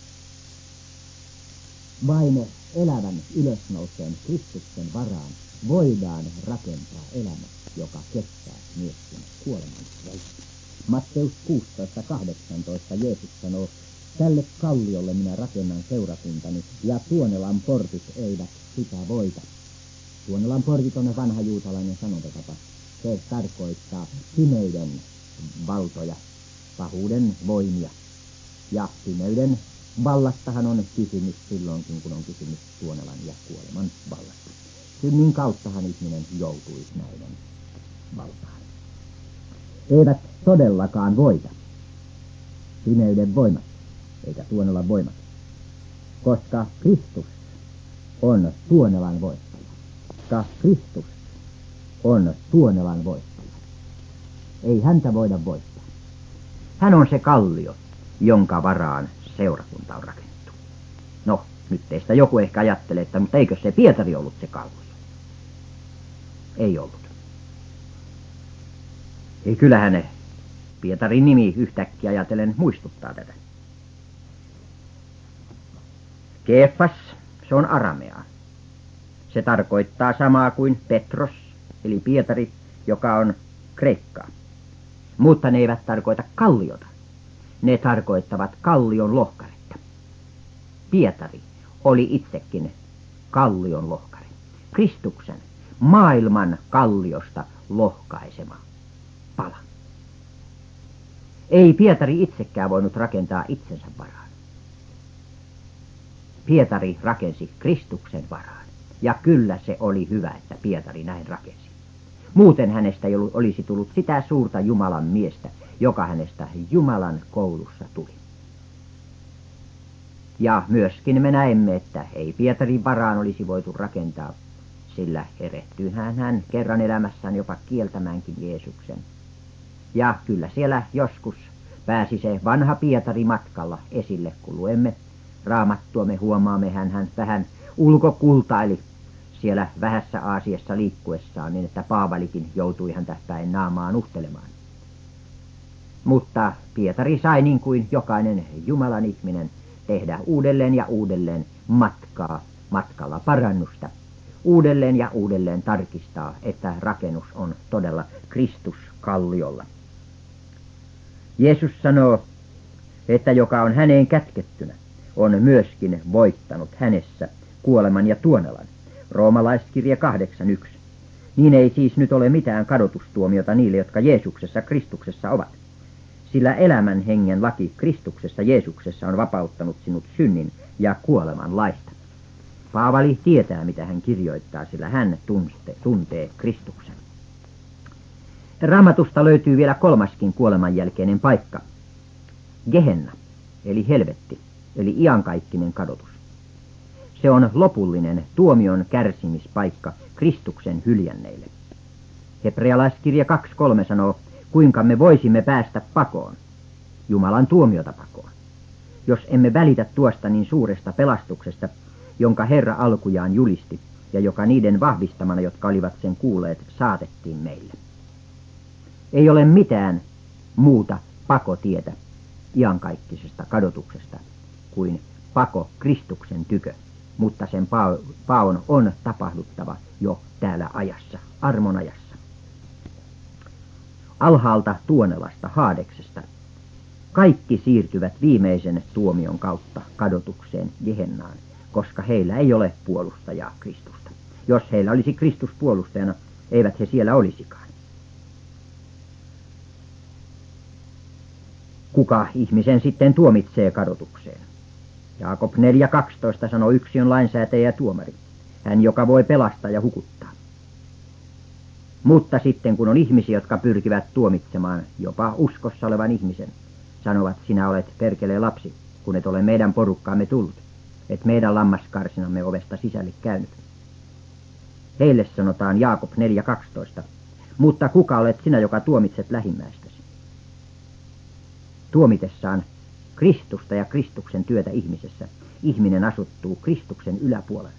Speaker 1: Vain elävän ylösnouseen Kristuksen varaan voidaan rakentaa elämä, joka kestää myöskin kuoleman jälkeen. Matteus kuusitoista kahdeksantoista Jeesus sanoo, tälle kalliolle minä rakennan seurakuntani, ja Suonelan portit eivät sitä voita. Suonelan portit on vanha juutalainen sanontatapa. Se tarkoittaa pimeyden valtoja, pahuuden voimia. Ja pimeyden vallastahan on kysymys silloinkin, kun on kysymys Suonelan ja kuoleman vallasta. Synnin kauttahan ihminen joutuisi näiden valtaan. Eivät todellakaan voita pimeyden voimat, eikä Suonelan voimat, koska Kristus on Suonelan voittaja. Koska Kristus on Suonelan voittaja. Ei häntä voida voittaa. Hän on se kallio, jonka varaan seurakunta on rakennettu. No, nyt teistä joku ehkä ajattelee, että mutta eikö se Pietari ollut se kallio? Ei ollut. Ei, kyllähän Pietarin nimi yhtäkkiä ajatellen muistuttaa tätä. Keefas, se on arameaa. Se tarkoittaa samaa kuin Petros, eli Pietari, joka on kreikkaa. Mutta ne eivät tarkoita kalliota. Ne tarkoittavat kallion lohkaretta. Pietari oli itsekin kallion lohkare. Kristuksen maailman kalliosta lohkaisema pala. Ei Pietari itsekään voinut rakentaa itsensä varaan. Pietari rakensi Kristuksen varaan. Ja kyllä se oli hyvä, että Pietari näin rakensi. Muuten hänestä ei olisi tullut sitä suurta Jumalan miestä, joka hänestä Jumalan koulussa tuli. Ja myöskin me näemme, että ei Pietarin varaan olisi voitu rakentaa, sillä erehtyyhän hän kerran elämässään jopa kieltämäänkin Jeesuksen. Ja kyllä siellä joskus pääsi se vanha Pietari matkalla esille, kun luemme Raamattua, me huomaamme, hän, hän vähän ulkokultaili siellä vähässä Aasiassa liikkuessaan, niin että Paavalikin joutui häntä päin naamaan uhtelemaan. Mutta Pietari sai niin kuin jokainen Jumalan ihminen tehdä uudelleen ja uudelleen matkaa, matkalla parannusta. Uudelleen ja uudelleen tarkistaa, että rakennus on todella Kristus kalliolla. Jeesus sanoo, että joka on häneen kätkettynä, on myöskin voittanut hänessä kuoleman ja Suonelan. Roomalaiskirje kahdeksan yksi. Niin ei siis nyt ole mitään kadotustuomiota niille, jotka Jeesuksessa Kristuksessa ovat. Sillä elämän hengen laki Kristuksessa Jeesuksessa on vapauttanut sinut synnin ja kuoleman laista. Paavali tietää, mitä hän kirjoittaa, sillä hän tunste, tuntee Kristuksen. Raamatusta löytyy vielä kolmaskin kuoleman jälkeinen paikka. Gehenna, eli helvetti, eli iankaikkinen kadotus. Se on lopullinen tuomion kärsimispaikka Kristuksen hyljänneille. Hebrealaiskirja kaksi kolme sanoo, kuinka me voisimme päästä pakoon, Jumalan tuomiota pakoon, jos emme välitä tuosta niin suuresta pelastuksesta, jonka Herra alkujaan julisti, ja joka niiden vahvistamana, jotka olivat sen kuulleet, saatettiin meille. Ei ole mitään muuta pakotietä iankaikkisesta kadotuksesta kuin pako Kristuksen tykö, mutta sen paon on tapahduttava jo täällä ajassa, armon ajassa. Alhaalta Tuonelasta, Haadeksesta, kaikki siirtyvät viimeisen tuomion kautta kadotukseen Jehennaan, koska heillä ei ole puolustajaa Kristusta. Jos heillä olisi Kristus puolustajana, eivät he siellä olisikaan. Kuka ihmisen sitten tuomitsee kadotukseen? Jaakob neljä kaksitoista sanoo, yksi on lainsäätäjä ja tuomari, hän joka voi pelastaa ja hukuttaa. Mutta sitten kun on ihmisiä, jotka pyrkivät tuomitsemaan jopa uskossa olevan ihmisen, sanovat, sinä olet perkeleen lapsi, kun et ole meidän porukkaamme tullut, et meidän lammaskarsinamme ovesta sisälle käynyt. Heille sanotaan Jaakob neljä kaksitoista, mutta kuka olet sinä, joka tuomitset lähimmäistäsi? Tuomitessaan Kristusta ja Kristuksen työtä ihmisessä, ihminen asuttuu Kristuksen yläpuolelle.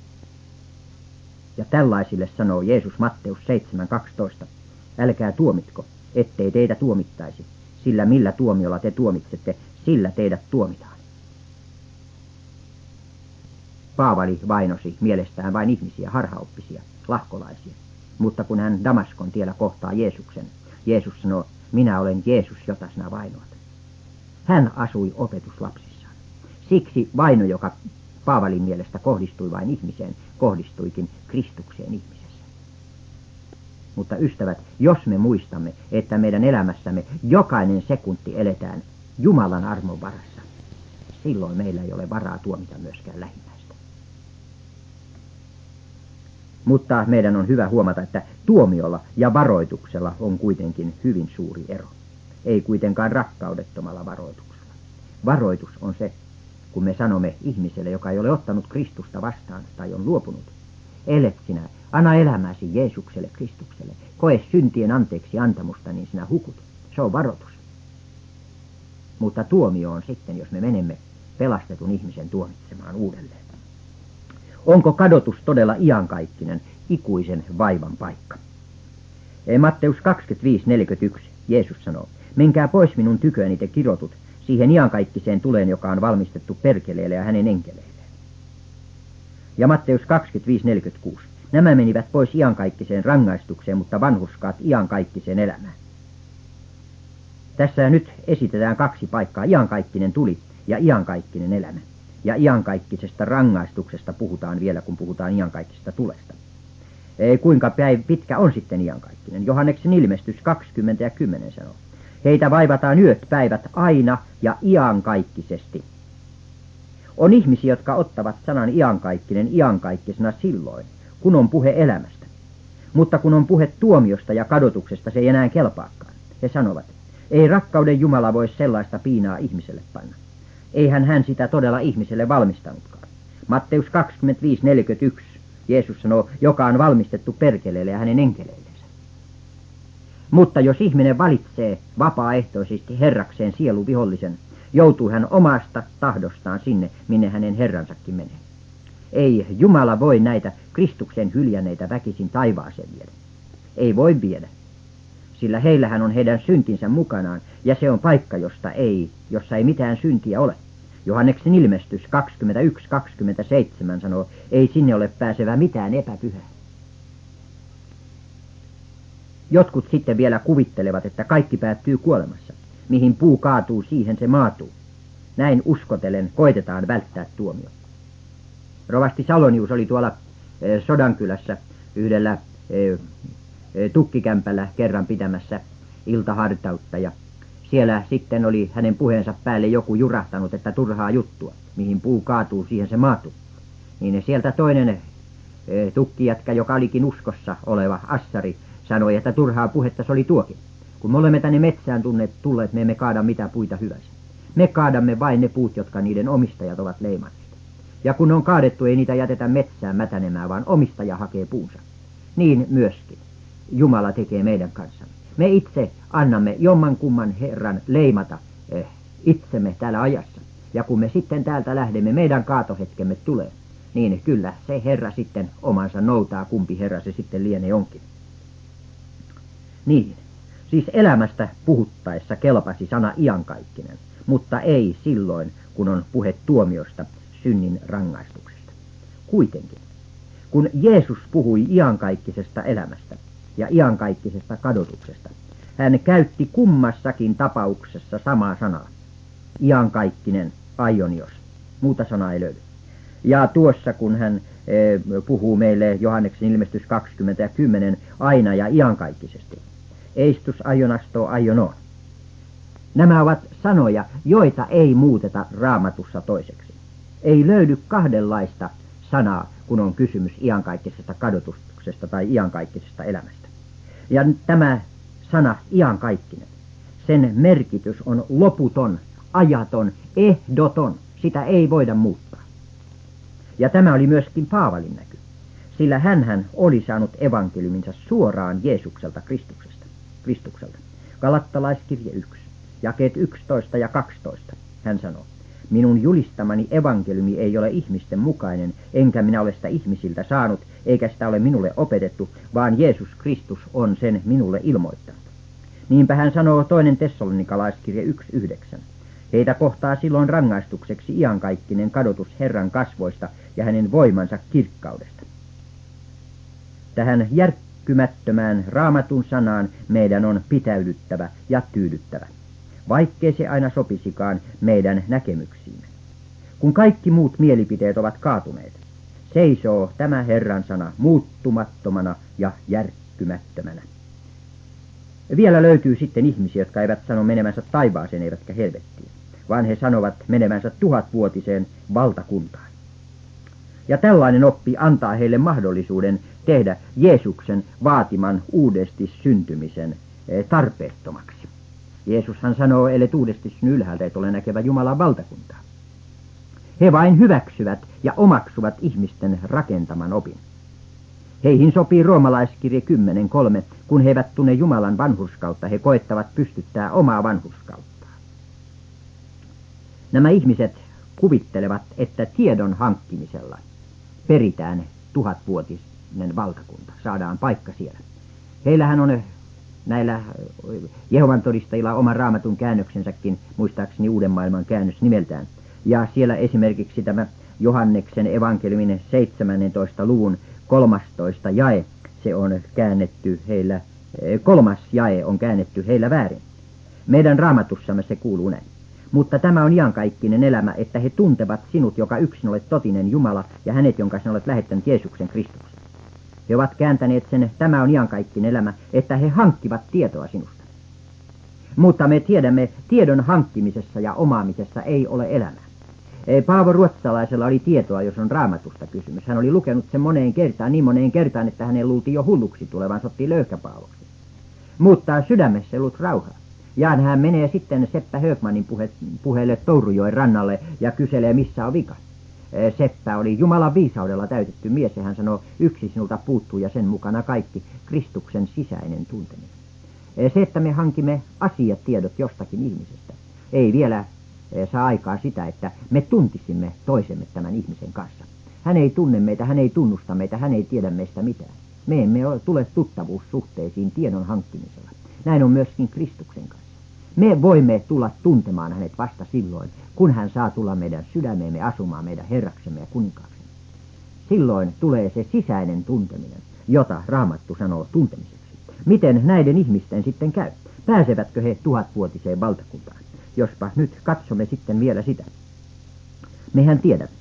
Speaker 1: Ja tällaisille sanoo Jeesus Matteus seitsemän kaksitoista, älkää tuomitko, ettei teitä tuomittaisi, sillä millä tuomiolla te tuomitsette, sillä teidät tuomitaan. Paavali vainosi mielestään vain ihmisiä, harhaoppisia, lahkolaisia, mutta kun hän Damaskon tiellä kohtaa Jeesuksen, Jeesus sanoo, minä olen Jeesus, jota sinä vainoat. Hän asui opetuslapsissaan. Siksi vaino, joka Paavalin mielestä kohdistui vain ihmiseen, kohdistuikin Kristukseen ihmisessä. Mutta ystävät, jos me muistamme, että meidän elämässämme jokainen sekunti eletään Jumalan armon varassa, silloin meillä ei ole varaa tuomita myöskään lähimmäistä. Mutta meidän on hyvä huomata, että tuomiolla ja varoituksella on kuitenkin hyvin suuri ero. Ei kuitenkaan rakkaudettomalla varoituksella. Varoitus on se, kun me sanomme ihmiselle, joka ei ole ottanut Kristusta vastaan tai on luopunut, elet sinä, anna elämäsi Jeesukselle, Kristukselle, koe syntien anteeksi antamusta, niin sinä hukut. Se on varoitus. Mutta tuomio on sitten, jos me menemme pelastetun ihmisen tuomitsemaan uudelleen. Onko kadotus todella iankaikkinen, ikuisen vaivan paikka? Matteus kaksikymmentäviisi neljäkymmentäyksi, Jeesus sanoo, menkää pois minun tyköni te kirotut, siihen iankaikkiseen tuleen, joka on valmistettu perkeleelle ja hänen enkeleilleen. Ja Matteus kaksikymmentäviisi neljäkymmentäkuusi, nämä menivät pois iankaikkiseen rangaistukseen, mutta vanhurskaat iankaikkiseen elämään. Tässä nyt esitetään kaksi paikkaa, iankaikkinen tuli ja iankaikkinen elämä. Ja iankaikkisesta rangaistuksesta puhutaan vielä, kun puhutaan iankaikkisesta tulesta. Ei, kuinka päiv- pitkä on sitten iankaikkinen? Johanneksen ilmestys kaksikymmentä ja kymmenen sanoo. Heitä vaivataan yöt päivät aina ja iankaikkisesti. On ihmisiä, jotka ottavat sanan iankaikkinen iankaikkisena silloin, kun on puhe elämästä. Mutta kun on puhe tuomiosta ja kadotuksesta, se ei enää kelpaakaan. He sanovat, ei rakkauden Jumala voi sellaista piinaa ihmiselle panna. Eihän hän sitä todella ihmiselle valmistanutkaan. Matteus kaksikymmentäviisi neljäkymmentäyksi. Jeesus sanoo, joka on valmistettu perkeleelle ja hänen enkeleillensä. Mutta jos ihminen valitsee vapaaehtoisesti herrakseen sieluvihollisen, joutuu hän omasta tahdostaan sinne, minne hänen herransakin menee. Ei Jumala voi näitä Kristuksen hyljänneitä väkisin taivaaseen viedä. Ei voi viedä, sillä heillähän on heidän syntinsä mukanaan, ja se on paikka, josta ei, jossa ei mitään syntiä ole. Johanneksen ilmestys kaksikymmentäyksi kaksikymmentäseitsemän sanoo, ei sinne ole pääsevä mitään epäpyhää. Jotkut sitten vielä kuvittelevat, että kaikki päättyy kuolemassa. Mihin puu kaatuu, siihen se maatuu. Näin uskotellen koitetaan välttää tuomio. Rovasti Salonius oli tuolla e, Sodankylässä yhdellä e, e, tukkikämpällä kerran pitämässä iltahartautta, ja siellä sitten oli hänen puheensa päälle joku jurahtanut, että turhaa juttua, mihin puu kaatuu, siihen se maatuu. Niin sieltä toinen e, tukkijätkä, joka olikin uskossa oleva assari, sanoi, että turhaa puhetta se oli tuokin. Kun me olemme tänne metsään tunneet, tulleet, me emme kaada mitä puita hyvänsä. Me kaadamme vain ne puut, jotka niiden omistajat ovat leimanneet. Ja kun on kaadettu, ei niitä jätetä metsään mätänemään, vaan omistaja hakee puunsa. Niin myöskin Jumala tekee meidän kanssamme. Me itse annamme jommankumman Herran leimata eh, itsemme täällä ajassa. Ja kun me sitten täältä lähdemme, meidän kaatohetkemme tulee. niin kyllä se Herra sitten omansa noutaa, kumpi Herra se sitten lienee onkin. Niin, siis elämästä puhuttaessa kelpasi sana iankaikkinen, mutta ei silloin, kun on puhe tuomiosta, synnin rangaistuksesta. Kuitenkin, kun Jeesus puhui iankaikkisesta elämästä ja iankaikkisesta kadotuksesta, hän käytti kummassakin tapauksessa samaa sanaa. Iankaikkinen, aionios. Muuta sanaa ei löydy. Ja tuossa, kun hän e, puhuu meille Johanneksen ilmestys kaksikymmentä ja kymmenen aina ja iankaikkisesti. Eistus aionasto aionoon. Nämä ovat sanoja, joita ei muuteta Raamatussa toiseksi. Ei löydy kahdenlaista sanaa, kun on kysymys iankaikkisesta kadotuksesta tai iankaikkisesta elämästä. Ja tämä sana iankaikkinen, sen merkitys on loputon, ajaton, ehdoton. Sitä ei voida muuttaa. Ja tämä oli myöskin Paavalin näky, sillä hänhän oli saanut evankeliuminsa suoraan Jeesukselta Kristuksesta. Kristukselta. Galattalaiskirje yksi, jakeet yksitoista ja kaksitoista. Hän sanoo, minun julistamani evankeliumi ei ole ihmisten mukainen, enkä minä ole sitä ihmisiltä saanut, eikä sitä ole minulle opetettu, vaan Jeesus Kristus on sen minulle ilmoittanut. Niinpä hän sanoo toinen Tessalonikalaiskirje yksi yhdeksän. Heitä kohtaa silloin rangaistukseksi iankaikkinen kadotus Herran kasvoista ja hänen voimansa kirkkaudesta. Tähän järkkymättömään Raamatun sanaan meidän on pitäydyttävä ja tyydyttävä, vaikkei se aina sopisikaan meidän näkemyksiimme. Kun kaikki muut mielipiteet ovat kaatuneet, seisoo tämä Herran sana muuttumattomana ja järkkymättömänä. Vielä löytyy sitten ihmisiä, jotka eivät sano menemänsä taivaaseen eivätkä helvettiin, vaan he sanovat menemänsä tuhatvuotiseen valtakuntaan. Ja tällainen oppi antaa heille mahdollisuuden tehdä Jeesuksen vaatiman uudesti syntymisen tarpeettomaksi. Jeesushan sanoo, ellet uudesti synny ylhäältä, et ole näkevä Jumalan valtakuntaa. He vain hyväksyvät ja omaksuvat ihmisten rakentaman opin. Heihin sopii roomalaiskirje kymmenen kolme, kun he eivät tunne Jumalan vanhurskautta, he koettavat pystyttää omaa vanhurskauttaan. Nämä ihmiset kuvittelevat, että tiedon hankkimisella peritään tuhatvuotinen valtakunta, saadaan paikka siellä. Heillähän on näillä Jehovan todistajilla oma Raamatun käännöksensäkin, muistaakseni Uuden maailman käännös nimeltään. Ja siellä esimerkiksi tämä Johanneksen evankeliumin seitsemännentoista luvun kolmastoista jae, se on käännetty heillä, kolmas jae on käännetty heillä väärin. Meidän Raamatussamme se kuuluu näin. Mutta tämä on iankaikkinen elämä, että he tuntevat sinut, joka yksin olet totinen Jumala, ja hänet, jonka sinä olet lähettänyt Jeesuksen Kristuksen. He ovat kääntäneet sen, tämä on iankaikkinen elämä, että he hankkivat tietoa sinusta. Mutta me tiedämme, tiedon hankkimisessa ja omaamisessa ei ole elämää. Paavo Ruotsalaisella oli tietoa, jos on Raamatusta kysymys. Hän oli lukenut sen moneen kertaan, niin moneen kertaan, että hänen luultiin jo hulluksi tulevan, sottiin löyhkäpaavoksi. Mutta sydämessä ei ollut rauhaa. Ja hän menee sitten Seppä Högmanin puhe, puheelle Tourujoen rannalle ja kyselee, missä on vika. Seppä oli Jumalan viisaudella täytetty mies ja hän sanoo, yksi sinulta puuttuu ja sen mukana kaikki, Kristuksen sisäinen tunteminen. Se, että me hankimme asiatiedot jostakin ihmisestä, ei vielä saa aikaa sitä, että me tuntisimme toisemme tämän ihmisen kanssa. Hän ei tunne meitä, hän ei tunnusta meitä, hän ei tiedä meistä mitään. Me emme tule tuttavuussuhteisiin tiedon hankkimisella. Näin on myöskin Kristuksen kanssa. Me voimme tulla tuntemaan hänet vasta silloin, kun hän saa tulla meidän sydämeemme asumaan meidän herraksemme ja kuninkaaksemme. Silloin tulee se sisäinen tunteminen, jota Raamattu sanoo tuntemiseksi. Miten näiden ihmisten sitten käy? Pääsevätkö he tuhatvuotiseen valtakuntaan? Jospa nyt katsomme sitten vielä sitä. Mehän tiedämme,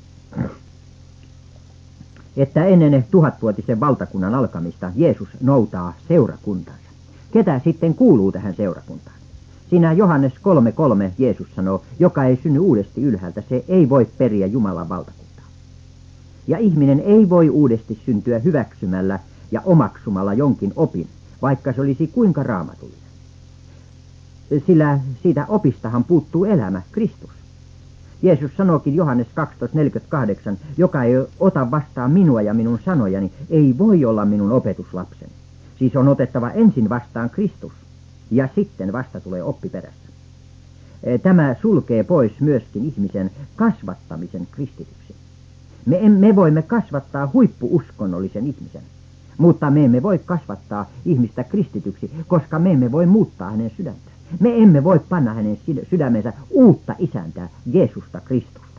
Speaker 1: että ennen tuhatvuotisen valtakunnan alkamista Jeesus noutaa seurakuntansa. Ketä sitten kuuluu tähän seurakuntaan? Siinä Johannes kolme kolme Jeesus sanoo, joka ei synny uudesti ylhäältä, se ei voi periä Jumalan valtakuntaa. Ja ihminen ei voi uudesti syntyä hyväksymällä ja omaksumalla jonkin opin, vaikka se olisi kuinka raamatullinen. Sillä siitä opistahan puuttuu elämä, Kristus. Jeesus sanookin Johannes kaksitoista neljäkymmentäkahdeksan, joka ei ota vastaan minua ja minun sanojani, ei voi olla minun opetuslapseni. Siis on otettava ensin vastaan Kristus, ja sitten vasta tulee oppi perässä. Tämä sulkee pois myöskin ihmisen kasvattamisen kristityksi. Me, me voimme kasvattaa huippuuskonnollisen ihmisen, mutta me emme voi kasvattaa ihmistä kristityksi, koska me emme voi muuttaa hänen sydäntään. Me emme voi panna hänen sydämensä uutta isäntää, Jeesusta Kristusta.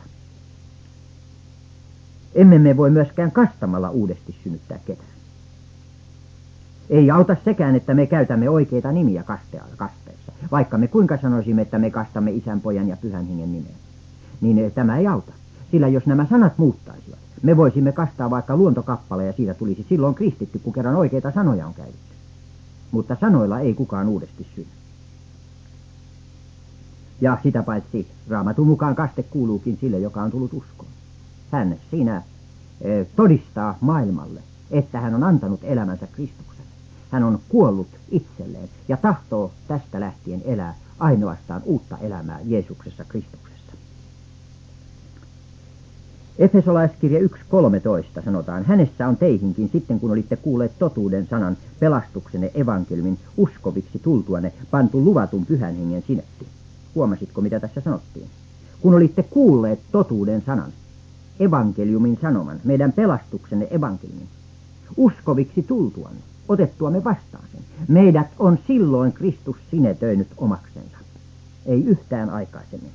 Speaker 1: Emme me voi myöskään kastamalla uudesti synnyttää ketään. Ei auta sekään, että me käytämme oikeita nimiä kasteessa, vaikka me kuinka sanoisimme, että me kastamme Isän, Pojan ja Pyhän Hengen nimeen. Niin tämä ei auta, sillä jos nämä sanat muuttaisivat, me voisimme kastaa vaikka luontokappale ja siitä tulisi silloin kristitty, kun kerran oikeita sanoja on käytetty. Mutta sanoilla ei kukaan uudesti synny. Ja sitä paitsi Raamatun mukaan kaste kuuluukin sille, joka on tullut uskoon. Hän siinä e, todistaa maailmalle, että hän on antanut elämänsä Kristukselle. Hän on kuollut itselleen ja tahtoo tästä lähtien elää ainoastaan uutta elämää Jeesuksessa Kristuksessa. Efesolaiskirja yksi kolmetoista sanotaan, hänessä on teihinkin sitten kun olitte kuulleet totuuden sanan pelastuksenne evankeliumin uskoviksi tultuanne pantu luvatun Pyhän Hengen sinettiin. Huomasitko mitä tässä sanottiin? Kun olitte kuulleet totuuden sanan, evankeliumin sanoman, meidän pelastuksenne evankeliumin, uskoviksi tultuanne, otettuamme vastaan sen. Meidät on silloin Kristus sinetöinyt omaksensa, ei yhtään aikaisemmin.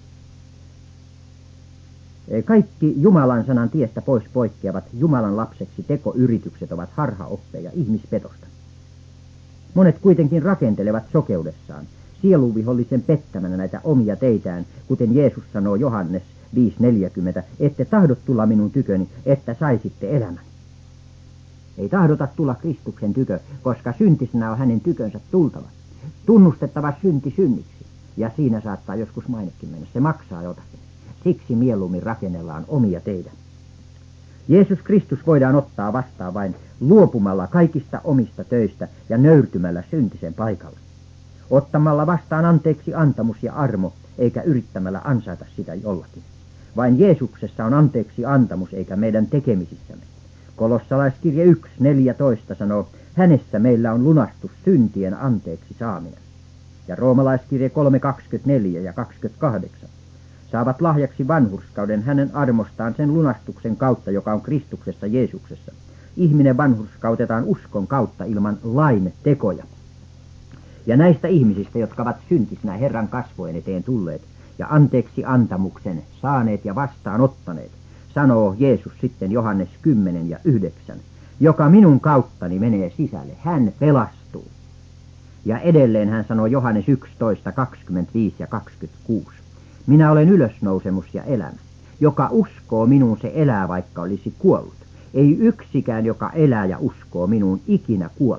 Speaker 1: Kaikki Jumalan sanan tiestä pois poikkeavat Jumalan lapseksi tekoyritykset ovat harhaoppeja ihmispetosta. Monet kuitenkin rakentelevat sokeudessaan, sieluvihollisen pettämänä näitä omia teitään, kuten Jeesus sanoo Johannes viisi neljäkymmentä, ette tahdot tulla minun tyköni, että saisitte elämän. Ei tahdota tulla Kristuksen tykö, koska syntisenä on hänen tykönsä tultava. Tunnustettava synti synniksi, ja siinä saattaa joskus mainekin mennä, se maksaa jotakin. Siksi mieluummin rakennellaan omia teitä. Jeesus Kristus voidaan ottaa vastaan vain luopumalla kaikista omista töistä ja nöyrtymällä syntisen paikalla. Ottamalla vastaan anteeksi antamus ja armo, eikä yrittämällä ansaita sitä jollakin. Vain Jeesuksessa on anteeksi antamus, eikä meidän tekemisissämme. Kolossalaiskirja yksi neljätoista sanoo, hänessä meillä on lunastus syntien anteeksi saaminen. Ja roomalaiskirja kolme kaksikymmentäneljä ja kaksikymmentäkahdeksan. Saavat lahjaksi vanhurskauden hänen armostaan sen lunastuksen kautta, joka on Kristuksessa Jeesuksessa. Ihminen vanhurskautetaan uskon kautta ilman lain tekoja. Ja näistä ihmisistä, jotka ovat syntisinä Herran kasvojen eteen tulleet ja anteeksi antamuksen saaneet ja vastaanottaneet, sanoo Jeesus sitten Johannes kymmenen ja yhdeksän, joka minun kauttani menee sisälle, hän pelastuu. Ja edelleen hän sanoo Johannes yksitoista kaksikymmentäviisi ja kaksikymmentäkuusi. Minä olen ylösnousemus ja elämä. Joka uskoo minuun, se elää, vaikka olisi kuollut. Ei yksikään, joka elää ja uskoo minuun, ikinä kuole.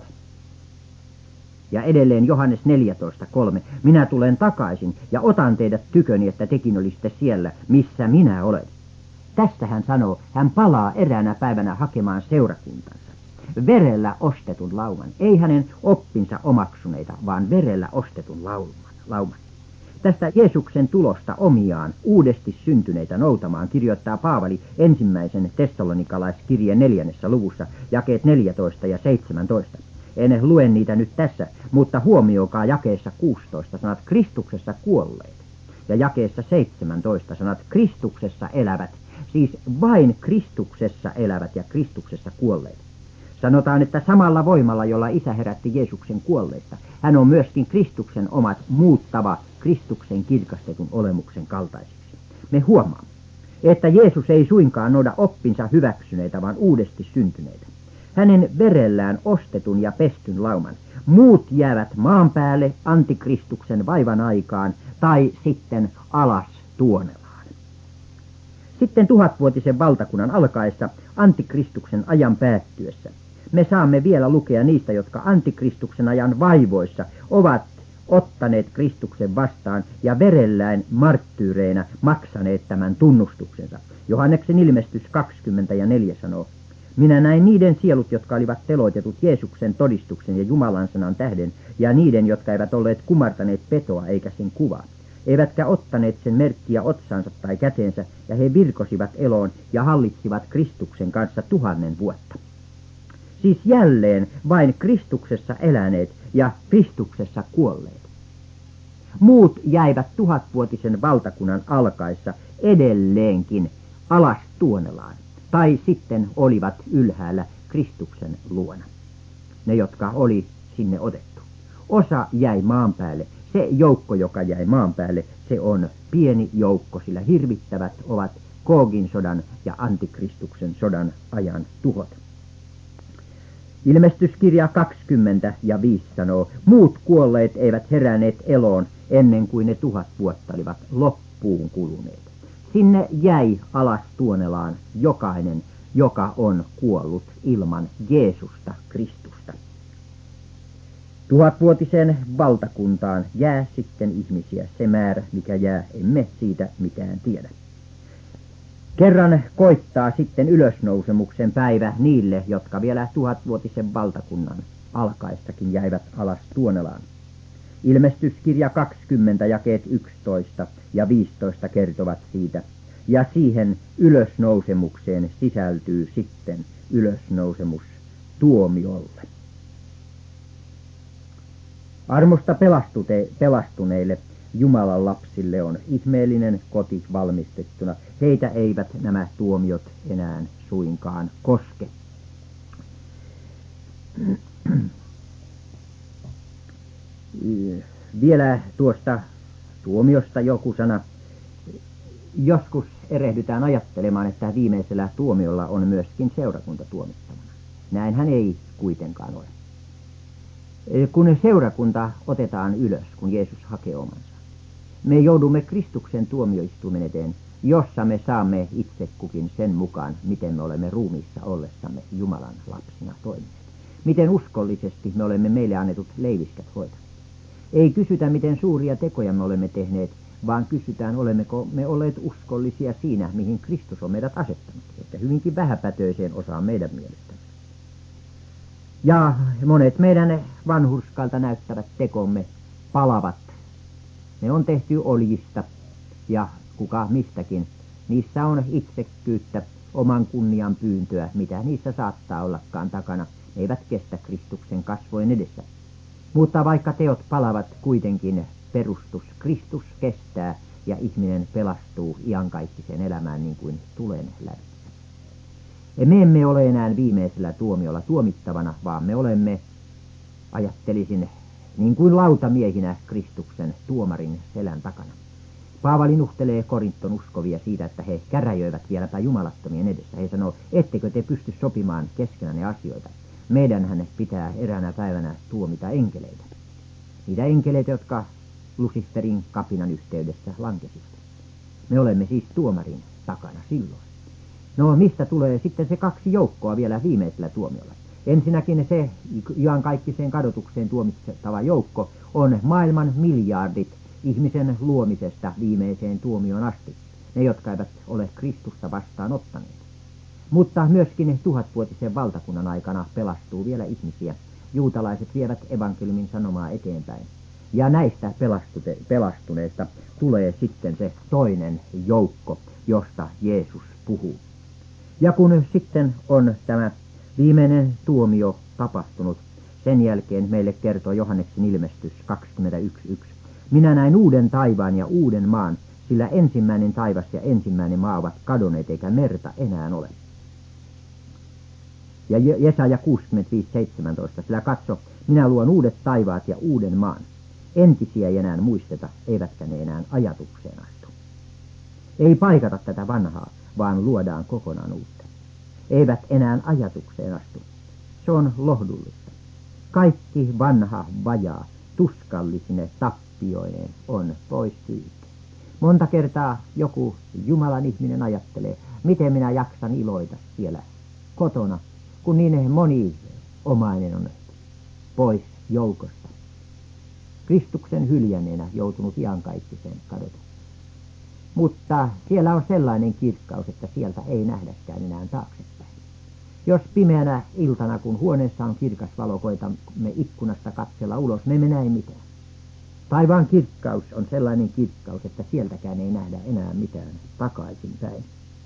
Speaker 1: Ja edelleen Johannes neljätoista kolme. Minä tulen takaisin ja otan teidät tyköni, että tekin olisitte siellä, missä minä olen. Tästä hän sanoo, hän palaa eräänä päivänä hakemaan seurakuntansa. Verellä ostetun lauman. Ei hänen oppinsa omaksuneita, vaan verellä ostetun lauman. Tästä Jeesuksen tulosta omiaan uudesti syntyneitä noutamaan kirjoittaa Paavali ensimmäisen tessalonikalaiskirjeen neljännessä luvussa, jakeet neljätoista ja seitsemäntoista. En lue niitä nyt tässä, mutta huomioikaa jakeessa kuusitoista sanat Kristuksessa kuolleet. Ja jakeessa seitsemäntoista sanat Kristuksessa elävät, siis vain Kristuksessa elävät ja Kristuksessa kuolleet. Sanotaan, että samalla voimalla, jolla Isä herätti Jeesuksen kuolleista, hän on myöskin Kristuksen omat muuttava Kristuksen kirkastetun olemuksen kaltaisiksi. Me huomaamme, että Jeesus ei suinkaan nouda oppinsa hyväksyneitä, vaan uudesti syntyneitä. Hänen verellään ostetun ja pestyn lauman. Muut jäävät maan päälle antikristuksen vaivan aikaan tai sitten alas tuonelaan. Sitten tuhatvuotisen valtakunnan alkaessa antikristuksen ajan päättyessä. Me saamme vielä lukea niistä, jotka antikristuksen ajan vaivoissa ovat ottaneet Kristuksen vastaan ja verellään marttyyreinä maksaneet tämän tunnustuksensa. Johanneksen ilmestys kaksikymmentä ja neljä sanoo, minä näin niiden sielut, jotka olivat teloitetut Jeesuksen todistuksen ja Jumalan sanan tähden, ja niiden, jotka eivät olleet kumartaneet petoa eikä sen kuvaa, eivätkä ottaneet sen merkkiä otsansa tai käteensä, ja he virkosivat eloon ja hallitsivat Kristuksen kanssa tuhannen vuotta. Siis jälleen vain Kristuksessa eläneet ja Kristuksessa kuolleet. Muut jäivät tuhatvuotisen valtakunnan alkaessa edelleenkin alas tuonelaan. tai sitten olivat ylhäällä Kristuksen luona, ne jotka oli sinne otettu. Osa jäi maan päälle. Se joukko, joka jäi maan päälle, se on pieni joukko, sillä hirvittävät ovat Googin sodan ja Antikristuksen sodan ajan tuhot. Ilmestyskirja kaksikymmentä ja viisi sanoo, muut kuolleet eivät heränneet eloon ennen kuin ne tuhat vuotta olivat loppuun kuluneet. Sinne jäi alas tuonelaan jokainen, joka on kuollut ilman Jeesusta Kristusta. Tuhatvuotiseen valtakuntaan jää sitten ihmisiä, se määrä mikä jää, emme siitä mitään tiedä. Kerran koittaa sitten ylösnousemuksen päivä niille, jotka vielä tuhatvuotisen valtakunnan alkaessakin jäivät alas tuonelaan. Ilmestyskirja kaksikymmentä jakeet yksitoista ja viisitoista kertovat siitä, ja siihen ylösnousemukseen sisältyy sitten ylösnousemus tuomiolle. Armosta pelastute, pelastuneille Jumalan lapsille on ihmeellinen koti valmistettuna. Heitä eivät nämä tuomiot enää suinkaan koske. Vielä tuosta tuomiosta joku sana. Joskus erehdytään ajattelemaan, että viimeisellä tuomiolla on myöskin seurakunta tuomittavana. Näinhän ei kuitenkaan ole. Kun seurakunta otetaan ylös, kun Jeesus hakee omansa, me joudumme Kristuksen tuomioistuimen eteen, jossa me saamme itse kukin sen mukaan, miten me olemme ruumiissa ollessamme Jumalan lapsina toimineet. Miten uskollisesti me olemme meille annetut leiviskät hoitaa. Ei kysytä, miten suuria tekoja me olemme tehneet, vaan kysytään, olemmeko me olleet uskollisia siinä, mihin Kristus on meidät asettanut. Että hyvinkin vähäpätöiseen osaan meidän mielestämme. Ja monet meidän vanhurskalta näyttävät tekomme palavat. Ne on tehty oljista ja kuka mistäkin. Niissä on itsekkyyttä, oman kunnian pyyntöä, mitä niissä saattaa ollakaan takana. Ne eivät kestä Kristuksen kasvojen edessä. Mutta vaikka teot palavat, kuitenkin perustus Kristus kestää ja ihminen pelastuu iankaikkiseen elämään niin kuin tulen lävitse. Me emme ole enää viimeisellä tuomiolla tuomittavana, vaan me olemme, ajattelisin, niin kuin lautamiehinä Kristuksen tuomarin selän takana. Paavali nuhtelee Korinton uskovia siitä, että he käräjöivät vieläpä jumalattomien edessä. He sanoo, ettekö te pysty sopimaan keskenänne asioita. Meidänhän pitää eräänä päivänä tuomita enkeleitä. Niitä enkeleitä, jotka Luciferin kapinan yhteydessä lankesivat. Me olemme siis tuomarin takana silloin. No mistä tulee sitten se kaksi joukkoa vielä viimeisellä tuomiolla? Ensinnäkin se iankaikkiseen kadotukseen tuomittava joukko on maailman miljardit ihmisen luomisesta viimeiseen tuomioon asti. Ne, jotka eivät ole Kristusta vastaan ottaneet. Mutta myöskin tuhatvuotisen valtakunnan aikana pelastuu vielä ihmisiä. Juutalaiset vievät evankeliumin sanomaa eteenpäin. Ja näistä pelastuneista tulee sitten se toinen joukko, josta Jeesus puhuu. Ja kun sitten on tämä viimeinen tuomio tapahtunut, sen jälkeen meille kertoo Johanneksen ilmestys kaksikymmentäyksi yksi. Minä näin uuden taivaan ja uuden maan, sillä ensimmäinen taivas ja ensimmäinen maa ovat kadonneet eikä merta enää ole. Ja Jesaja kuusikymmentäviisi seitsemäntoista, sillä katso, minä luon uudet taivaat ja uuden maan. Entisiä ei enää muisteta, eivätkä ne enää ajatukseen astu. Ei paikata tätä vanhaa, vaan luodaan kokonaan uutta. Eivät enää ajatukseen astu. Se on lohdullista. Kaikki vanha vajaa, tuskallisine tappioineen on pois siitä. Monta kertaa joku Jumalan ihminen ajattelee, miten minä jaksan iloita siellä kotona, kun niin moni omainen on pois joukosta. Kristuksen hyljäneenä joutunut iankaikkiseen kadotukseen. Mutta siellä on sellainen kirkkaus, että sieltä ei nähdäkään enää taaksepäin. Jos pimeänä iltana, kun huoneessa on kirkas valo, koitamme ikkunasta katsella ulos, me emme näe mitään. Taivaan kirkkaus on sellainen kirkkaus, että sieltäkään ei nähdä enää mitään takaisinpäin.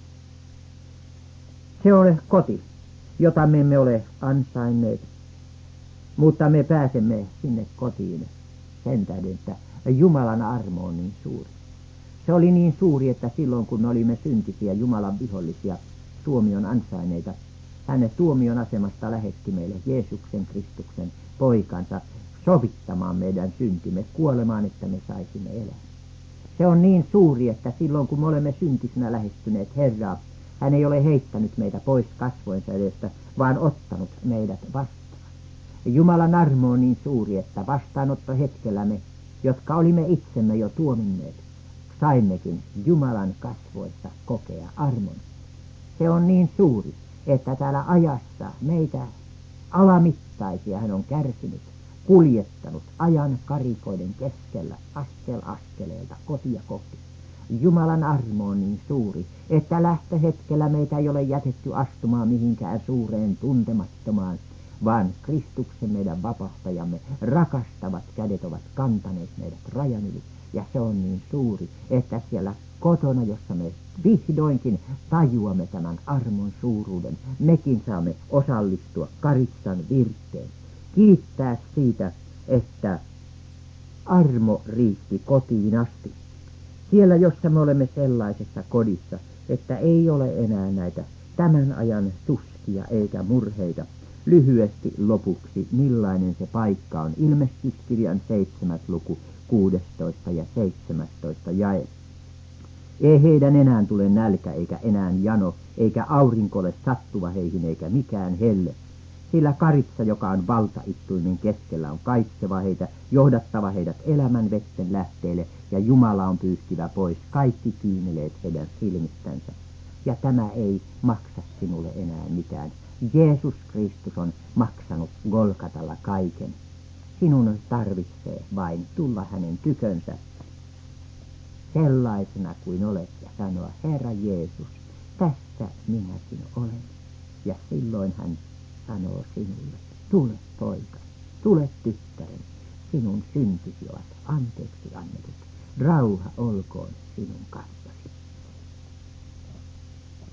Speaker 1: Se on koti, jota me emme ole ansainneet, mutta me pääsemme sinne kotiin sen tähden, että Jumalan armo on niin suuri. Se oli niin suuri, että silloin kun me olimme syntisiä Jumalan vihollisia, tuomion ansaineita. Hänen tuomion asemasta lähetti meille Jeesuksen Kristuksen poikansa sovittamaan meidän syntimme, kuolemaan, että me saisimme elää. Se on niin suuri, että silloin kun me olemme syntisinä lähestyneet Herraa, hän ei ole heittänyt meitä pois kasvojensa edestä, vaan ottanut meidät vastaan. Jumalan armo on niin suuri, että vastaanotto hetkellä me, jotka olimme itsemme jo tuominneet, saimmekin Jumalan kasvoissa kokea armon. Se on niin suuri, että täällä ajassa meitä alamittaisia hän on kärsinyt, kuljettanut ajan karikoiden keskellä askel askeleelta kotia kohti. Jumalan armo on niin suuri, että lähtöhetkellä meitä ei ole jätetty astumaan mihinkään suureen tuntemattomaan, vaan Kristuksen meidän vapahtajamme rakastavat kädet ovat kantaneet meidät rajan yli. Ja se on niin suuri, että siellä kotona, jossa me vihdoinkin tajuamme tämän armon suuruuden, mekin saamme osallistua Karitsan virteen. Kiittää siitä, että armo riitti kotiin asti. Siellä, jossa me olemme sellaisessa kodissa, että ei ole enää näitä tämän ajan tuskia eikä murheita. Lyhyesti lopuksi, millainen se paikka on. Ilmestyskirjan seitsemäs luku, kuudestoista ja seitsemästoista jae. Ei heidän enää tule nälkä eikä enää jano, eikä aurinko ole sattuva heihin eikä mikään helle. Sillä Karitsa, joka on valtaistuimen keskellä, on kaitseva heitä, johdattava heidät elämän vetten lähteelle, ja Jumala on pyyhkivä pois kaikki kyyneleet heidän silmistänsä. Ja tämä ei maksa sinulle enää mitään. Jeesus Kristus on maksanut Golgatalla kaiken. Sinun tarvitsee vain tulla hänen tykönsä sellaisena kuin olet ja sanoa, Herra Jeesus, tässä minäkin olen. Ja silloin hän sanoo sinulle, tule poika, tule tyttären, sinun syntisi ovat anteeksi annetut. Rauha olkoon sinun kanssa.